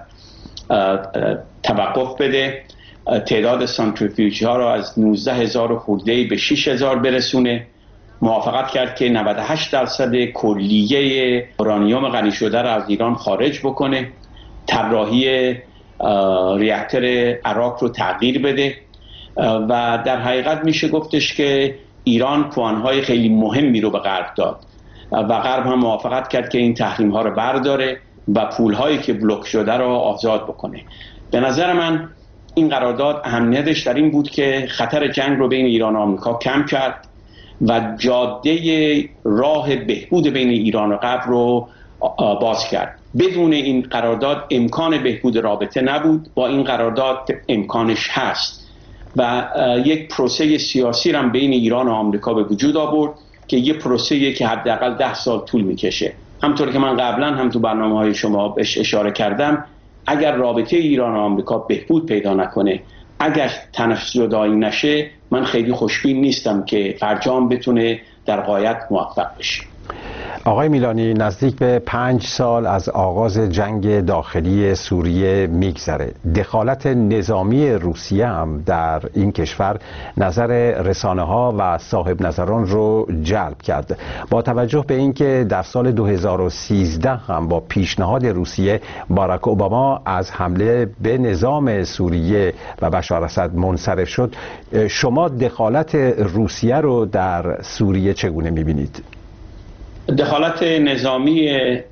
توقف بده، تعداد سانتریفیوژ ها رو از نوزده هزار خورده به شش هزار برسونه. موافقت کرد که نود و هشت درصد کلیه اورانیوم غنی شده رو از ایران خارج بکنه، طراحی ریاکتور عراق رو تغییر بده و در حقیقت میشه گفتش که ایران پوانهای خیلی مهمی رو به غرب داد و غرب هم موافقت کرد که این تحریم ها رو برداره و پولهایی که بلوک شده رو آزاد بکنه. به نظر من این قرارداد اهمیتش در این بود که خطر جنگ رو بین ایران و آمریکا کم کرد و جاده راه بهبود بین ایران و غرب رو باز کرد. بدون این قرارداد امکان بهبود رابطه نبود، با این قرارداد امکانش هست و یک پروسه سیاسی هم بین ایران و آمریکا به وجود آورد که یک پروسه که حداقل ده سال طول میکشه. همطور که من قبلا هم تو برنامه‌های شما بهش اشاره کردم، اگر رابطه ایران و آمریکا بهبود پیدا نکنه، اگر تنش زدایی نشه، من خیلی خوشبین نیستم که فرجام بتونه در غایت موفق بشه. آقای میلانی، نزدیک به پنج سال از آغاز جنگ داخلی سوریه میگذره. دخالت نظامی روسیه هم در این کشور نظر رسانه ها و صاحب نظران رو جلب کرد. با توجه به اینکه در سال دو هزار و سیزده هم با پیشنهاد روسیه باراک اوباما از حمله به نظام سوریه و بشار اسد منصرف شد، شما دخالت روسیه رو در سوریه چگونه میبینید؟ دخالت نظامی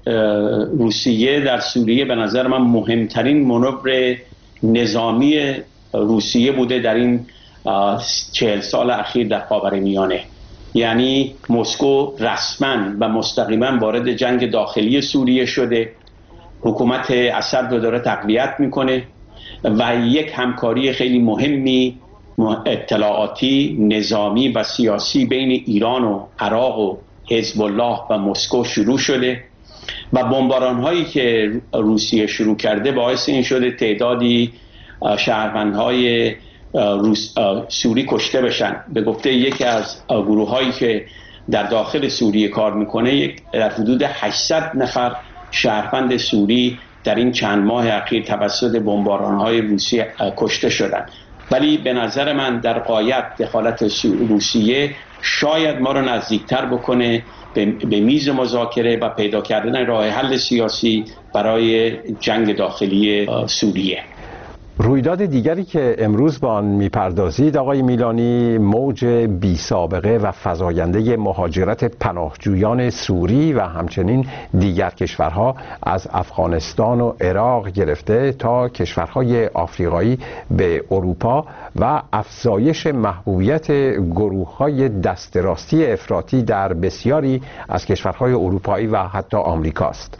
روسیه در سوریه به نظر من مهمترین مانور نظامی روسیه بوده در این چهل سال اخیر در خاورمیانه. یعنی مسکو رسما و مستقیما وارد جنگ داخلی سوریه شده، حکومت اسد رو داره تقویت میکنه و یک همکاری خیلی مهمی اطلاعاتی، نظامی و سیاسی بین ایران و عراق و حزب الله و مسکو شروع شده و بمباران هایی که روسیه شروع کرده باعث این شده تعدادی شهروندهای روس سوری کشته بشن. به گفته یکی از گروه هایی که در داخل سوریه کار میکنه، یک در حدود هشتصد نفر شهروند سوری در این چند ماه اخیر توسط بمباران های روسیه کشته شدن. ولی به نظر من در غایت دخالت روسیه شاید ما رو نزدیکتر بکنه به میز مذاکره و پیدا کردن راه حل سیاسی برای جنگ داخلی سوریه. رویداد دیگری که امروز با آن میپردازید آقای میلانی، موج بی سابقه و فزاینده مهاجرت پناهجویان سوری و همچنین دیگر کشورها از افغانستان و عراق گرفته تا کشورهای آفریقایی به اروپا و افزایش محبوبیت گروه‌های دست راستی افراطی در بسیاری از کشورهای اروپایی و حتی آمریکاست.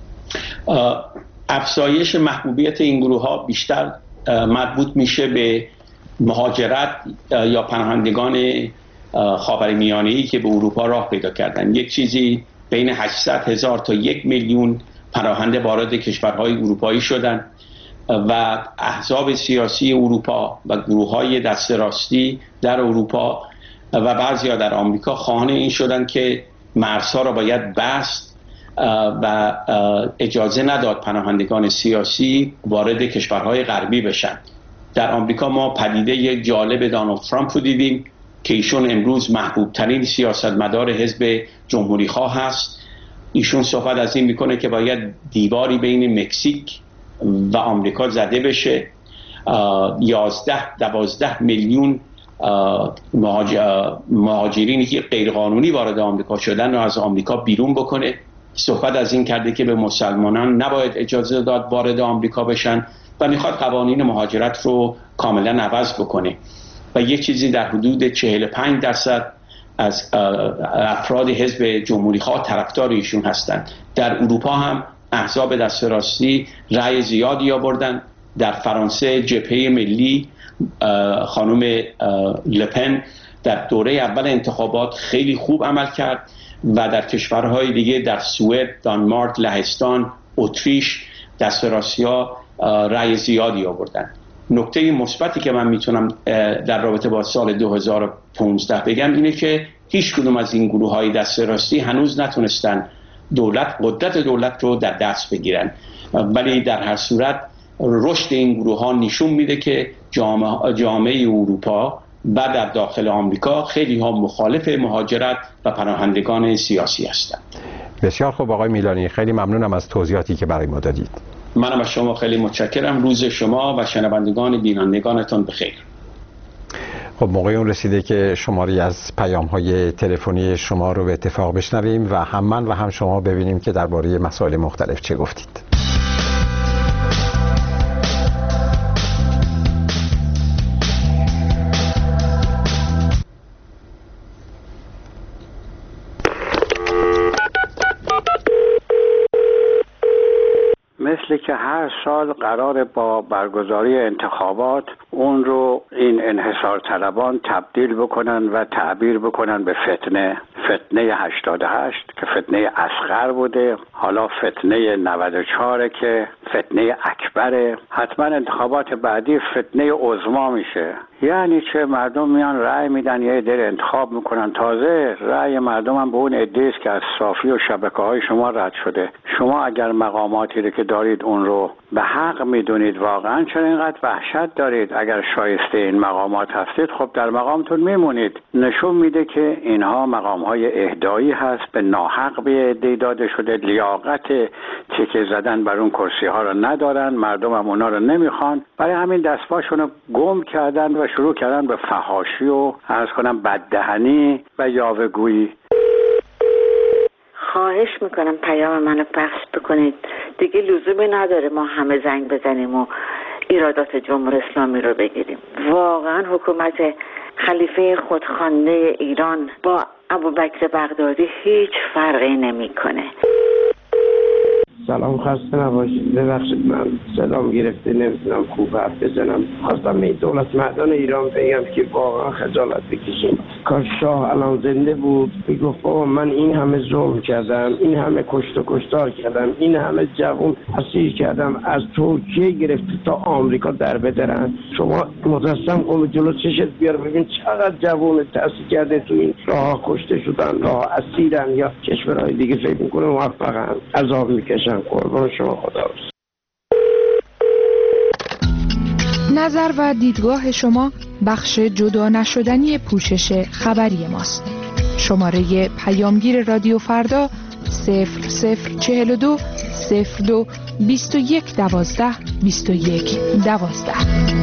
افزایش محبوبیت این گروه‌ها بیشتر مربوط میشه به مهاجرت یا پناهندگان خاورمیانه‌ای که به اروپا راه پیدا کردن. یک چیزی بین هشتصد هزار تا یک میلیون پناهنده وارد کشورهای اروپایی شدن و احزاب سیاسی اروپا و گروه‌های دست راستی در اروپا و بعضیا در آمریکا خواهان این شدن که مرزها را باید بست و اجازه نداد پناهندگان سیاسی وارد کشورهای غربی بشن. در آمریکا ما پدیده جالب دونالد ترامپ رو دیدیم که ایشون امروز محبوب ترین سیاستمدار حزب جمهوری خواه هست. ایشون صحبت از این میکنه که باید دیواری بین مکزیک و آمریکا زده بشه. یازده دوازده میلیون مهاجرینی که غیرقانونی وارد آمریکا شدن رو از آمریکا بیرون بکنه. صحبت از این کرده که به مسلمانان نباید اجازه داد وارد آمریکا بشن و میخواد قوانین مهاجرت رو کاملا عوض بکنه و یک چیزی در حدود چهل و پنج درصد از افراد حزب جمهوری خواه طرفدار ایشون هستند. در اروپا هم احزاب دست راستی رأی زیادی آوردن. در فرانسه جبهه ملی خانم لپن در دوره اول انتخابات خیلی خوب عمل کرد و در کشورهای دیگه در سوئد، دانمارک، لهستان، اتریش دست راستی‌ها رأی زیادی آوردن. نکته مثبتی که من میتونم در رابطه با سال دو هزار و پانزده بگم اینه که هیچ کدوم از این گروه های دست راستی هنوز نتونستن دولت قدرت دولت رو در دست بگیرن، ولی در هر صورت رشد این گروه ها نشون میده که جامعه, جامعه اروپا و در داخل آمریکا خیلی ها مخالف مهاجرت و پناهندگان سیاسی هستند. بسیار خوب آقای میلانی، خیلی ممنونم از توضیحاتی که برای ما دادید. منم از شما خیلی متشکرم. روز شما و شنوندگان بینندگانتون بخیر. خب موقع اون رسیده که شماری از پیام‌های تلفنی شما رو به اتفاق بشنویم و هم من و هم شما ببینیم که درباره مسائل مختلف چه گفتید. مثل که هر سال قرار با برگزاری انتخابات اون رو این انحصار طلبان تبدیل بکنن و تعبیر بکنن به فتنه فتنه هشتاد و هشت که فتنه اصغر بوده، حالا فتنه نود و چهار که فتنه اکبره، حتما انتخابات بعدی فتنه عظما میشه. یعنی چه؟ مردم میان رأی میدن، یه عده انتخاب میکنن، تازه رأی مردم هم به اون عده است که از صافی و شبکه‌های شما رد شده. شما اگر مقاماتی رو که دارید اون رو به حق میدونید، واقعا چرا اینقدر وحشت دارید؟ اگر شایسته این مقامات هستید خب در مقامتون میمونید. نشون میده که اینها مقامهای اهدایی هست، به ناحق به عده داده شده، لیاقت تیکه زدن بر اون کرسی ها رو ندارن، مردم هم اونا رو نمیخوان، برای همین دستپاشون رو گم کردن و شروع کردن به فحاشی و عرض کنم بددهنی و یاوه‌گویی. خواهش میکنم پیام منو پخش بکنید، دیگه لزومی نداره ما همه زنگ بزنیم و ایرادات جمهوری اسلامی رو بگیریم. واقعا حکومت خلیفه خودخوانده ایران با ابوبکر بغدادی هیچ فرقی نمیکنه. سلام، خسته نباشید. ببخشید من سلام گرفته نمیتونم خوب حرف بزنم. خواستم به دولت مردان ایران بگم که واقعا خجالت بکشیم. کاش شاه الان زنده بود میگفت بابا من این همه ظلم کردم، این همه کشت و کشتار کردم، این همه جوان اسیر کردم، از ترکیه گرفته تا آمریکا در بدرن، شما مجسم کن جلو چشت بیار ببین چقدر جوان تأسیس کرده تو این راه کشته شدن، راه اسیرن یا کشورهای دیگه فکر میکنه موفقن، عذاب میکشن. قربان شما، خدا. نظر و دیدگاه شما بخش جدا نشدنی پوشش خبری ماست. شماره پیامگیر رادیو فردا صفر صفر چهل و دو صفر دو بیست و یک دوازده بیست و یک دوازده.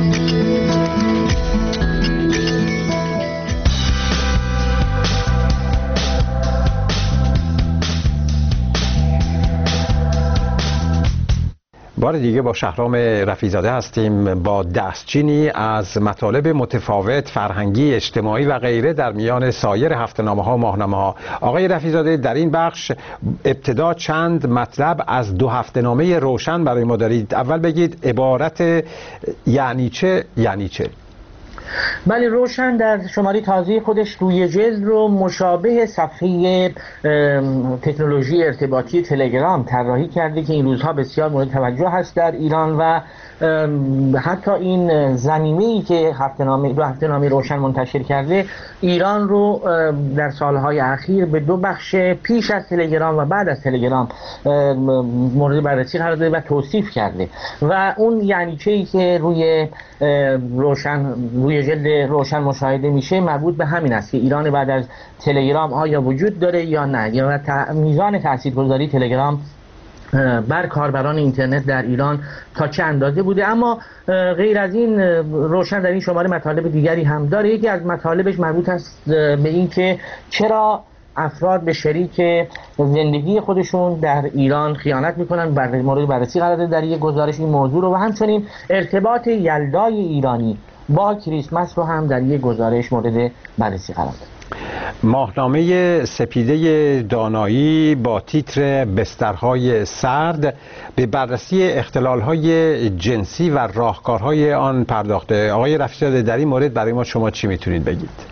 بار دیگه با شهرام رفیع‌زاده هستیم با دستچینی از مطالب متفاوت فرهنگی، اجتماعی و غیره در میان سایر هفته‌نامه ها و ماهنامه ها. آقای رفیع‌زاده، در این بخش ابتدا چند مطلب از دو هفته‌نامه روشن برای ما دارید. اول بگید عبارت یعنی چه یعنی چه؟ بله، روشن در شماره تازه خودش روی جلد رو مشابه صفحه تکنولوژی ارتباطی تلگرام طراحی کرده که این روزها بسیار مورد توجه هست در ایران و حتی این ضمیمه‌ای که هفته‌نامه دو هفته‌نامه روشن منتشر کرده ایران رو در سالهای اخیر به دو بخش پیش از تلگرام و بعد از تلگرام مورد بررسی قرار داده و توصیف کرده و اون یعنی چه‌ای که روی روشن روی جلد روشن مشاهده میشه مربوط به همین است که ایران بعد از تلگرام آیا وجود داره یا نه، یا میزان تاثیرگذاری تلگرام بر کاربران اینترنت در ایران تا چه اندازه بوده. اما غیر از این روشن در این شماره مطالب دیگری هم داره. یکی از مطالبش مربوط است به این که چرا افراد به شریک زندگی خودشون در ایران خیانت میکنن، بر مورد بررسی قرار داده در یک گزارش این موضوع رو و همچنین ارتباط یلدای ایرانی با کریسمس رو هم در یک گزارش مورد بررسی قرار داده. ماهنامه سپیده دانایی با تیتر بسترهای سرد به بررسی اختلالهای جنسی و راهکارهای آن پرداخته. آقای رفیع‌زاده، در این مورد برای ما شما چی میتونید بگید؟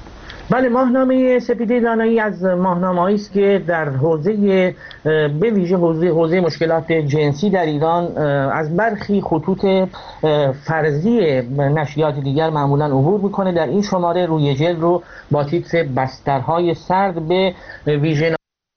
بله، ماهنامه سپیده دانایی از ماهنامه‌ای است که در حوزه به ویژه حوزه حوزه مشکلات جنسی در ایران از برخی خطوط فرضی نشریات دیگر معمولا عبور میکنه. در این شماره روی جلد رو با تیتر بسترهای سرد به ویژه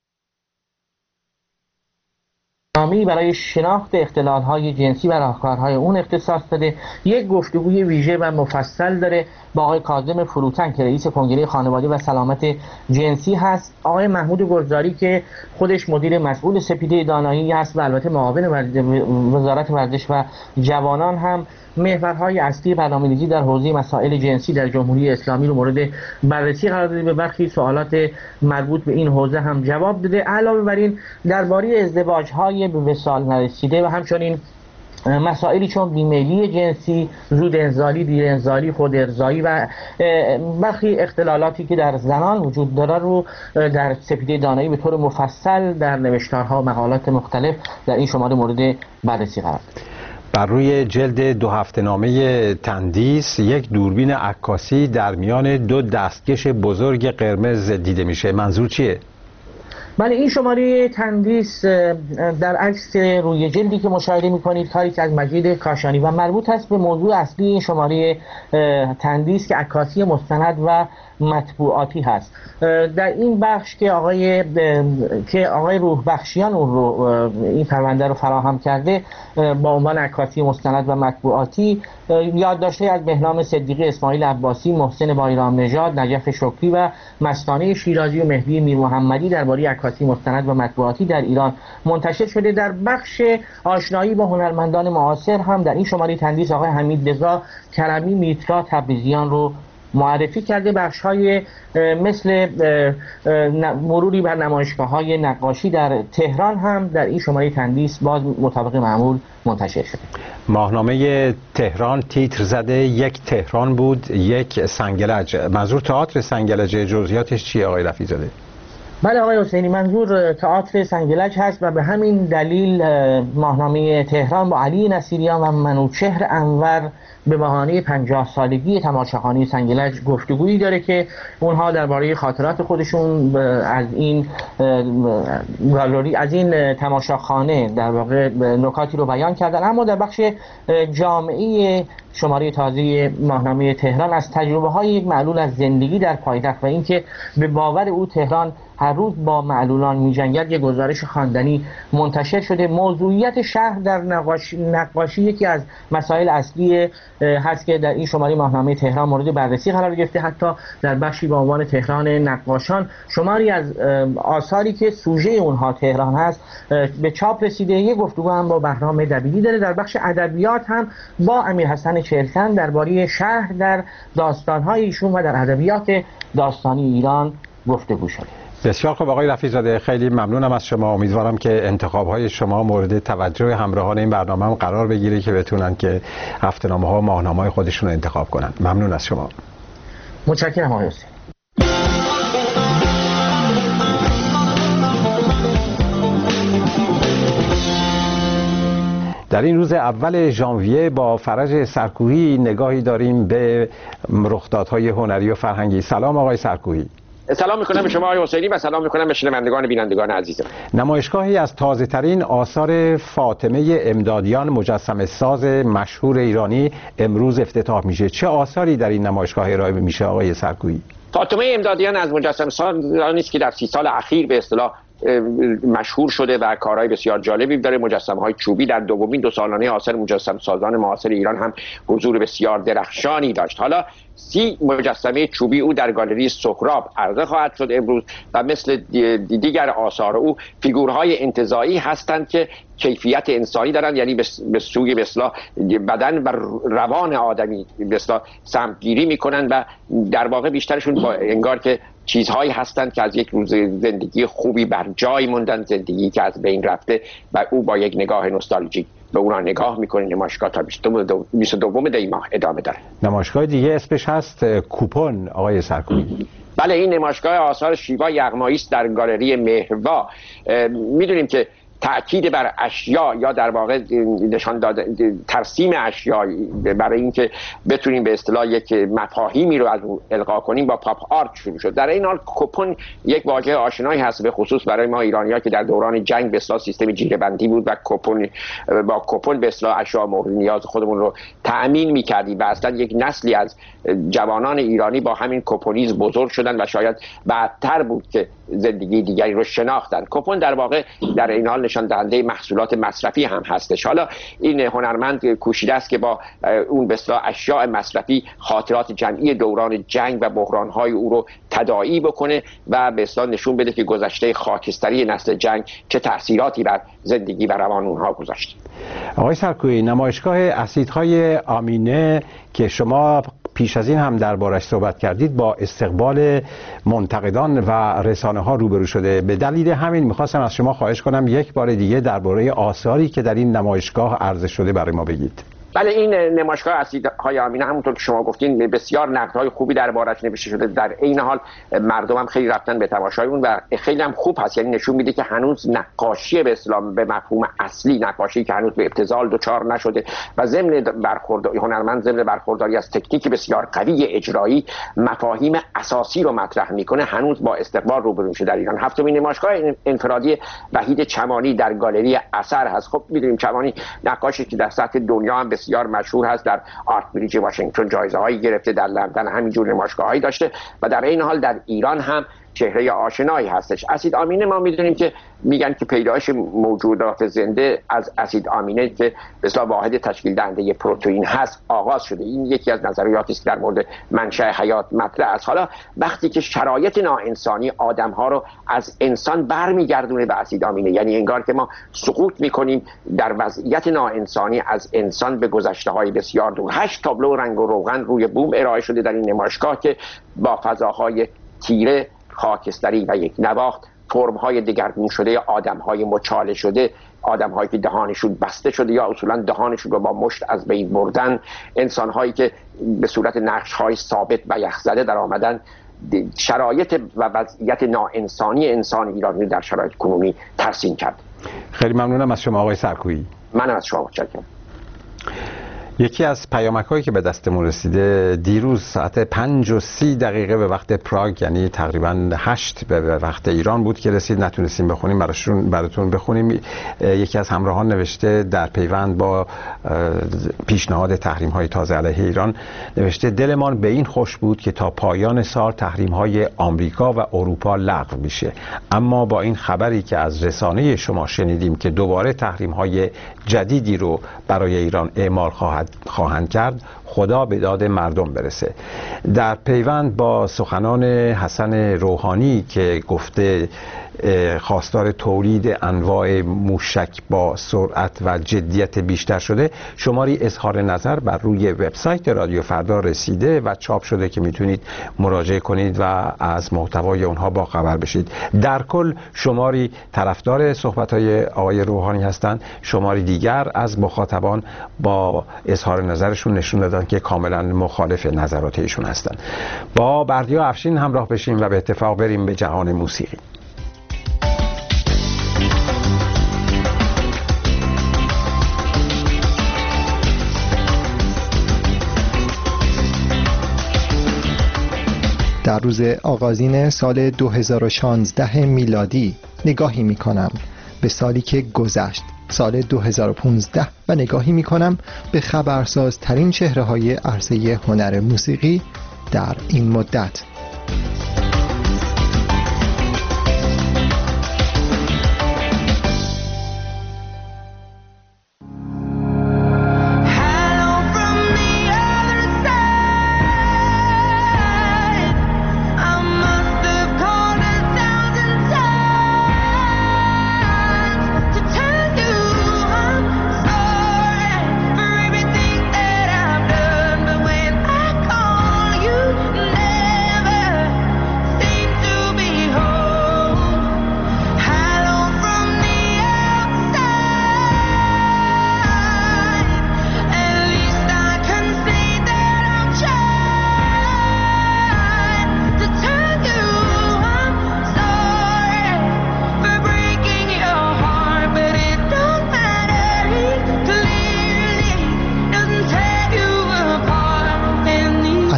نامی برای شناخت اختلال‌های جنسی و راهکارهای اون اختصاص داده. یک گفتگوی ویژه و مفصل داره با آقای کاظم فروتن که رئیس کنگره خانواده و سلامت جنسی هست، آقای محمود گلزاری که خودش مدیر مسئول سپیده دانایی هست و البته معاون وزارت ورزش و جوانان هم محورهای اصلی برنامه‌ریزی در حوزه مسائل جنسی در جمهوری اسلامی رو مورد بررسی قرار داده. به برخی سوالات مربوط به این حوزه هم جواب داده. علاوه بر این درباره ازدواج‌های به وصال نرسیده و همچنین مسائلی چون بیمیلی جنسی، زود انزالی، دیر انزالی، خود ارضایی و برخی اختلالاتی که در زنان وجود داره رو در سپیده دانایی به طور مفصل در نوشتارها و مقالات مختلف در این شماره مورد بررسی قرار داده. بر روی جلد دو هفته نامه تندیس یک دوربین عکاسی در میان دو دستکش بزرگ قرمز دیده میشه. منظور چیه؟ بله، این شماره تندیس در عکس روی جلدی که مشاهده میکنید کاری که از مجید کاشانی و مربوط است به موضوع اصلی این شماره تندیس که عکاسی مستند و مطبوعاتی هست. در این بخش که آقای که آقای روح بخشیان اون رو این پرونده رو فراهم کرده با عنوان عکاسی مستند و مطبوعاتی، یادداشت‌های از بهنام صدیقی، اسماعیل عباسی، محسن بایرام نژاد، نجف شکری و مستانه شیرازی و مهدی میر محمدی درباره عکاسی مستند و مطبوعاتی در ایران منتشر شده. در بخش آشنایی با هنرمندان معاصر هم در این شماره تندیس آقای حمید رضا کرمی، میترا تبریزیان رو معرفی کرده. بخش‌های مثل مروری بر نمایشگاه‌های نقاشی در تهران هم در این شماره تندیس باز مطابق معمول منتشر شده. ماهنامه تهران تیتر زده یک تهران بود یک سنگلج. منظور تئاتر سنگلج، جزئیاتش چیه آقای رفیع‌زاده؟ بله آقای حسینی، منظور تئاتر سنگلج هست و به همین دلیل ماهنامه تهران با علی نصیریان و منوچهر انور به بهانه پنجاه سالگی تماشاخانه سنگلج گفتگویی داره که اونها درباره خاطرات خودشون از این گالری از این تماشاخانه در واقع نکاتی رو بیان کردن. اما در بخش جامعه شماره تازه ماهنامه تهران از تجربه های یک معلول از زندگی در پایتخت و اینکه به باور او تهران هر روز با معلولان می‌جنگد یک گزارش خواندنی منتشر شده. موضوعیت شهر در نقاشی, نقاشی یکی از مسائل اصلی هست که در این شماره ماهنامه تهران مورد بررسی قرار گرفته. حتی در بخشی با عنوان تهران نقاشان شماری از آثاری که سوژه اونها تهران هست به چاپ رسیده. یک گفتگو هم با بهرام دبیری داره. در بخش ادبیات هم با امیرحسن چهلتن درباره شهر در داستان‌های ایشون و در ادبیات داستانی ایران گفتگو شده. بسیار خوب آقای رفیع‌زاده، خیلی ممنونم از شما. امیدوارم که انتخاب‌های شما مورد توجه همراهان این برنامه هم قرار بگیره که بتونن که هفته‌نامه‌ها و ماهنامه‌های خودشون رو انتخاب کنن. ممنون از شما. متشکرم آقای حسین. در این روز اول ژانویه با فرج سرکوهی نگاهی داریم به رخدادهای هنری و فرهنگی. سلام آقای سرکوهی. سلام میکنم به شما آقای حسینی و سلام میکنم به شنوندگان بینندگان عزیزم. نمایشگاهی از تازه ترین آثار فاطمه امدادیان مجسمه ساز مشهور ایرانی امروز افتتاح میشه. چه آثاری در این نمایشگاه ارائه میشه آقای سرکوهی؟ فاطمه امدادیان از مجسمه سازانی است که در سی سال اخیر به اصطلاح مشهور شده و کارهای بسیار جالبی داره. مجسمه‌های چوبی در دومین دو سالانه آثار مجسمه سازان معاصر ایران هم حضور بسیار درخشانی داشت. حالا سی مجسمه چوبی او در گالری سهراب عرضه خواهد شد امروز و مثل دیگر آثار او فیگورهای انتزاعی هستند که کیفیت انسانی دارند، یعنی به سوی به اصطلاح بدن و روان آدمی به اصطلاح سمتگیری میکنند و در واقع بیشترشون با انگار که چیزهایی هستند که از یک روز زندگی خوبی بر جای موندن، زندگی که از بین رفته و او با یک نگاه نوستالژیک به اونا نگاه میکنه. نمایشگاه تا بیست و دوم دی ماه ادامه داره. نمایشگاه دیگه اسمش هست کوپن آقای سرکوهی. بله، این نمایشگاه آثار شیوا یغمایی است در گالری مهروا. میدونیم که تأکید بر اشیا یا در واقع نشان دادن ترسیم اشیا برای اینکه بتونیم به اصطلاح یک مفاهیمی رو از اون القا کنیم با پاپ آرت شروع شد. در این حال کوپن یک واژه آشنایی هست به خصوص برای ما ایرانی‌ها که در دوران جنگ به اصطلاح سیستم جیره‌بندی بود و کوپن با کوپن به اصطلاح اشیا مورد نیاز خودمون رو تأمین می‌کردیم و اصلا یک نسلی از جوانان ایرانی با همین کوپنیز بزرگ شدن و شاید بعدتر بود که زندگی دیگری رو شناختن. کوپن در واقع در این حال نشان دهنده محصولات مصرفی هم هستش. حالا این هنرمند کوشیده است که با اون به اصطلاح اشیاء مصرفی خاطرات جمعی دوران جنگ و بحران‌های او رو تداعی بکنه و به اصطلاح نشون بده که گذشته خاکستری نسل جنگ چه تأثیراتی بر زندگی و روان اونها گذاشت. آقای سرکویی، نمایشگاه اسیدهای آمینه که شما پیش از این هم دربارش صحبت کردید با استقبال منتقدان و رسانه ها روبرو شده. به دلیل همین میخواستم از شما خواهش کنم یک بار دیگه درباره آثاری که در این نمایشگاه عرضه شده برای ما بگید. بله، این نمایشگاه اسیدهای آمینه همونطور که شما گفتین بسیار نقدهای خوبی دربارش نوشته شده. در عین حال مردم هم خیلی رفتن به تماشای اون و خیلی هم خوب هست. یعنی نشون میده که هنوز نقاشی به اصطلاح به مفهوم اصلی، نقاشی که هنوز به ابتذال دچار نشده و ضمن برخورداری هنرمند ضمن برخورداری از تکنیک بسیار قوی اجرایی مفاهیم اساسی رو مطرح میکنه، هنوز با استقبال روبرو میشه. در ایران هفتمین نمایشگاه انفرادی وحید چمانی در گالری اثر هست. خب میدونیم چمانی نقاشی که در سطح دنیا هم بسیار مشهور هست، در آرت بریج واشنگتن جایزه هایی گرفته، در لندن همینجور نمایشگاهایی داشته و در این حال در ایران هم چهره آشنایی هستش. اسید آمینه ما میدونیم که میگن که پیدایش موجودات زنده از اسید آمینه که به اصطلاح واحد تشکیل دهنده پروتئین هست آغاز شده. این یکی از نظریاتی است که در مورد منشأ حیات مطرح است. حالا وقتی که شرایط ناانسانی آدم‌ها رو از انسان برمیگردونه به اسید آمینه، یعنی انگار که ما سقوط میکنیم در وضعیت ناانسانی از انسان به گذشته‌های بسیار دور. هشت تابلو رنگ و روغن روی بوم ارائه شده در این نمایشگاه که با فضاهای تیره، خاکستری و یک نواخت فرم‌های دگرگون شده آدم‌های مچاله شده، آدم‌هایی که دهانشون بسته شده یا اصولاً دهانشون رو با مشت از بین بردن، انسان‌هایی که به صورت نقش‌های ثابت و یخزده در آمدن، شرایط و وضعیت ناانسانی انسان ایرانی در شرایط کنونی ترسیم کرد. خیلی ممنونم از شما آقای سرکویی. من از شما متشکرم. یکی از پیامک هایی که به دستمون رسیده دیروز ساعت پنج و سی دقیقه به وقت پراگ، یعنی تقریبا هشت به وقت ایران بود که رسید. نتونستیم بخونیم، براشون براتون بخونیم. یکی از همراهان نوشته در پیوند با پیشنهاد تحریم های تازه علیه ایران، نوشته دلمان به این خوش بود که تا پایان سال تحریم های آمریکا و اروپا لغو میشه، اما با این خبری که از رسانه شما شنیدیم که دوباره تحریم های جدیدی رو برای ایران اعمال خواهد خواهند کرد، خدا به داد مردم برسه. در پیوند با سخنان حسن روحانی که گفته خواستار تولید انواع موشک با سرعت و جدیت بیشتر شده، شماری اظهار نظر بر روی وبسایت رادیو فردا رسیده و چاپ شده که میتونید مراجعه کنید و از محتوای اونها با خبر بشید. در کل شماری طرفدار صحبت‌های آقای روحانی هستند، شماری دیگر از مخاطبان با اظهار نظرشون نشون دادن که کاملا مخالف نظرات ایشون هستند. با بردیا افشین همراه بشیم و به اتفاق بریم به جهان موسیقی. در روز آغازین سال دو هزار و شانزده میلادی نگاهی می کنم به سالی که گذشت، سال دو هزار و پانزده، و نگاهی می کنم به خبرسازترین چهره های عرصه هنر موسیقی در این مدت.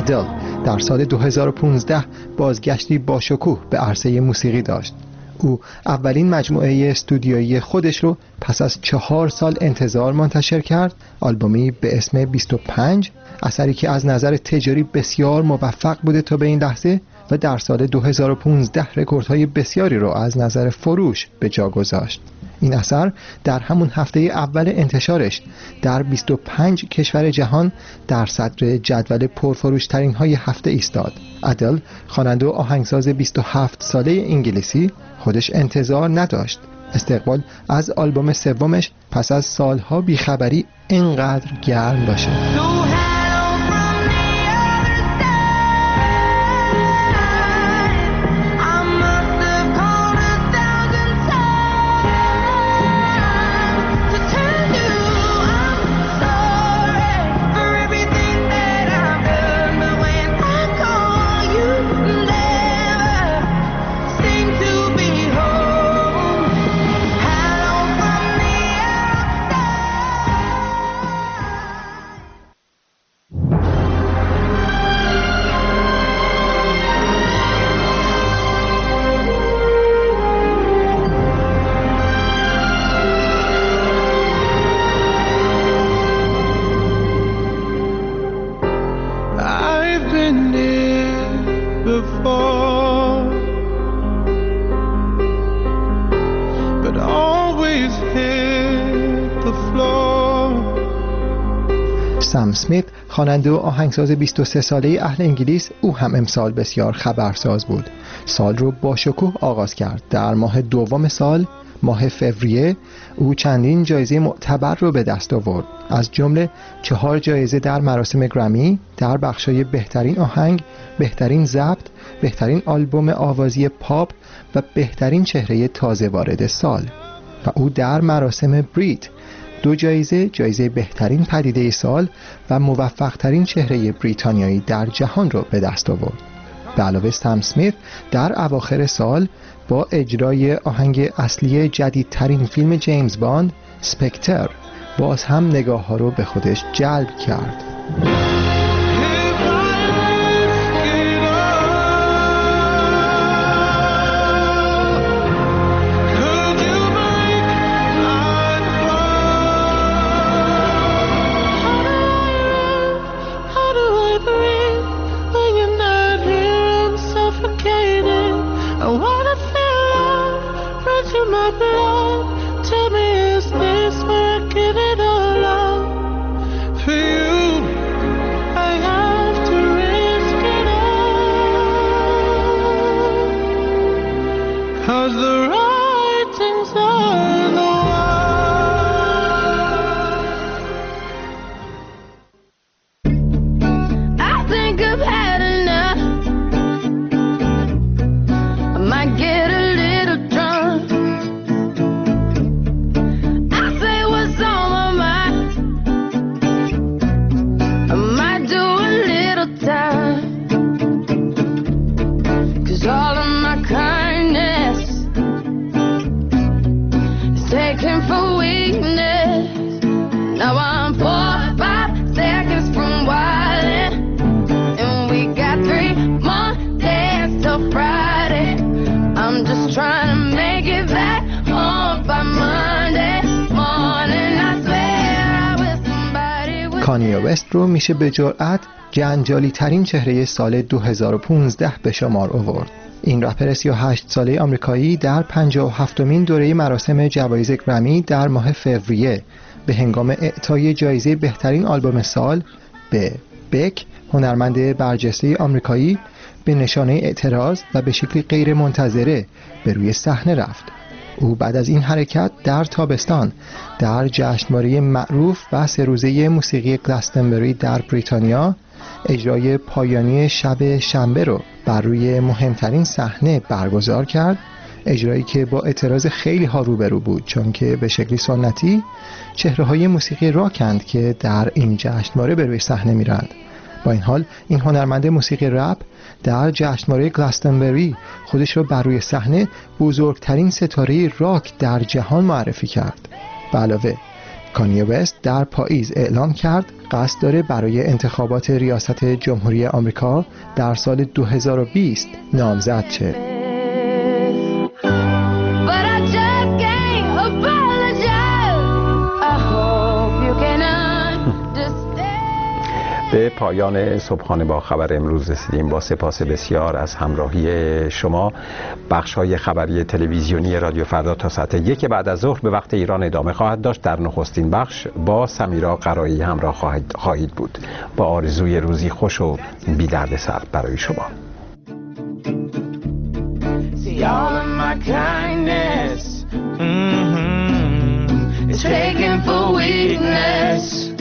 ادل در سال دو هزار و پانزده بازگشتی با شکوه به عرصه موسیقی داشت. او اولین مجموعه استودیویی خودش رو پس از چهار سال انتظار منتشر کرد، آلبومی به اسم بیست و پنج، اثری که از نظر تجاری بسیار موفق بوده تا به این لحظه و در سال دو هزار و پانزده رکوردهای بسیاری رو از نظر فروش به جا گذاشت. این اثر در همون هفته اول انتشارش در بیست و پنج کشور جهان در صدر جدول پرفروش ترین های هفته ایستاد. ادل، خواننده و آهنگساز بیست و هفت ساله انگلیسی، خودش انتظار نداشت استقبال از آلبوم سومش پس از سالها بیخبری اینقدر گرم باشه. سم اسمیت، خواننده و آهنگساز بیست و سه ساله اهل انگلیس، او هم امسال بسیار خبرساز بود. سال رو با شکوه آغاز کرد. در ماه دوم سال، ماه فوریه، او چندین جایزه معتبر رو به دست آورد، از جمله چهار جایزه در مراسم گرمی در بخشای بهترین آهنگ، بهترین ضبط، بهترین آلبوم آوازی پاپ و بهترین چهره تازه وارد سال. و او در مراسم بریت دو جایزه، جایزه بهترین پدیده سال و موفق ترین چهره بریتانیایی در جهان رو به دست آورد. به علاوه سم اسمیت در اواخر سال با اجرای آهنگ اصلی جدیدترین فیلم جیمز باند، سپکتر، باز هم نگاه ها رو به خودش جلب کرد. کانیه وست رو میشه به جرئت جنجالی ترین چهره سال دو هزار و پانزده به شمار آورد. این رپر سی و هشت ساله آمریکایی در پنجاه و هفتمین دوره مراسم جوایز گرمی در ماه فوریه به هنگام اعطای جایزه بهترین آلبوم سال به بک، هنرمند برجسته آمریکایی، به نشانه اعتراض و به شکلی غیر منتظره به روی صحنه رفت. او بعد از این حرکت در تابستان در جشنواره معروف و سه روزه موسیقی گلستنبری در بریتانیا اجرای پایانی شب شنبه رو بر روی مهمترین صحنه برگزار کرد، اجرایی که با اعتراض خیلی ها روبرو بود، چون که به شکلی سنتی چهره های موسیقی راکند که در این جشنواره به روی صحنه میرند. با این حال این هنرمند موسیقی رپ در جشنواره گلستنبری خودش رو بر روی صحنه بزرگترین ستاره راک در جهان معرفی کرد. به علاوه کانیه وست در پاییز اعلام کرد قصد داره برای انتخابات ریاست جمهوری آمریکا در سال دو هزار و بیست نامزد شه. به پایان صبحانه با خبر امروز رسیدیم. با سپاس بسیار از همراهی شما. بخش‌های خبری تلویزیونی رادیو فردا تا ساعت یک بعد از ظهر به وقت ایران ادامه خواهد داشت. در نخستین بخش با سمیرا قرایی همراه خواهید, خواهید بود. با آرزوی روزی خوش و بی دردسر برای شما. all of my kindness, mm-hmm, it's taken for weakness.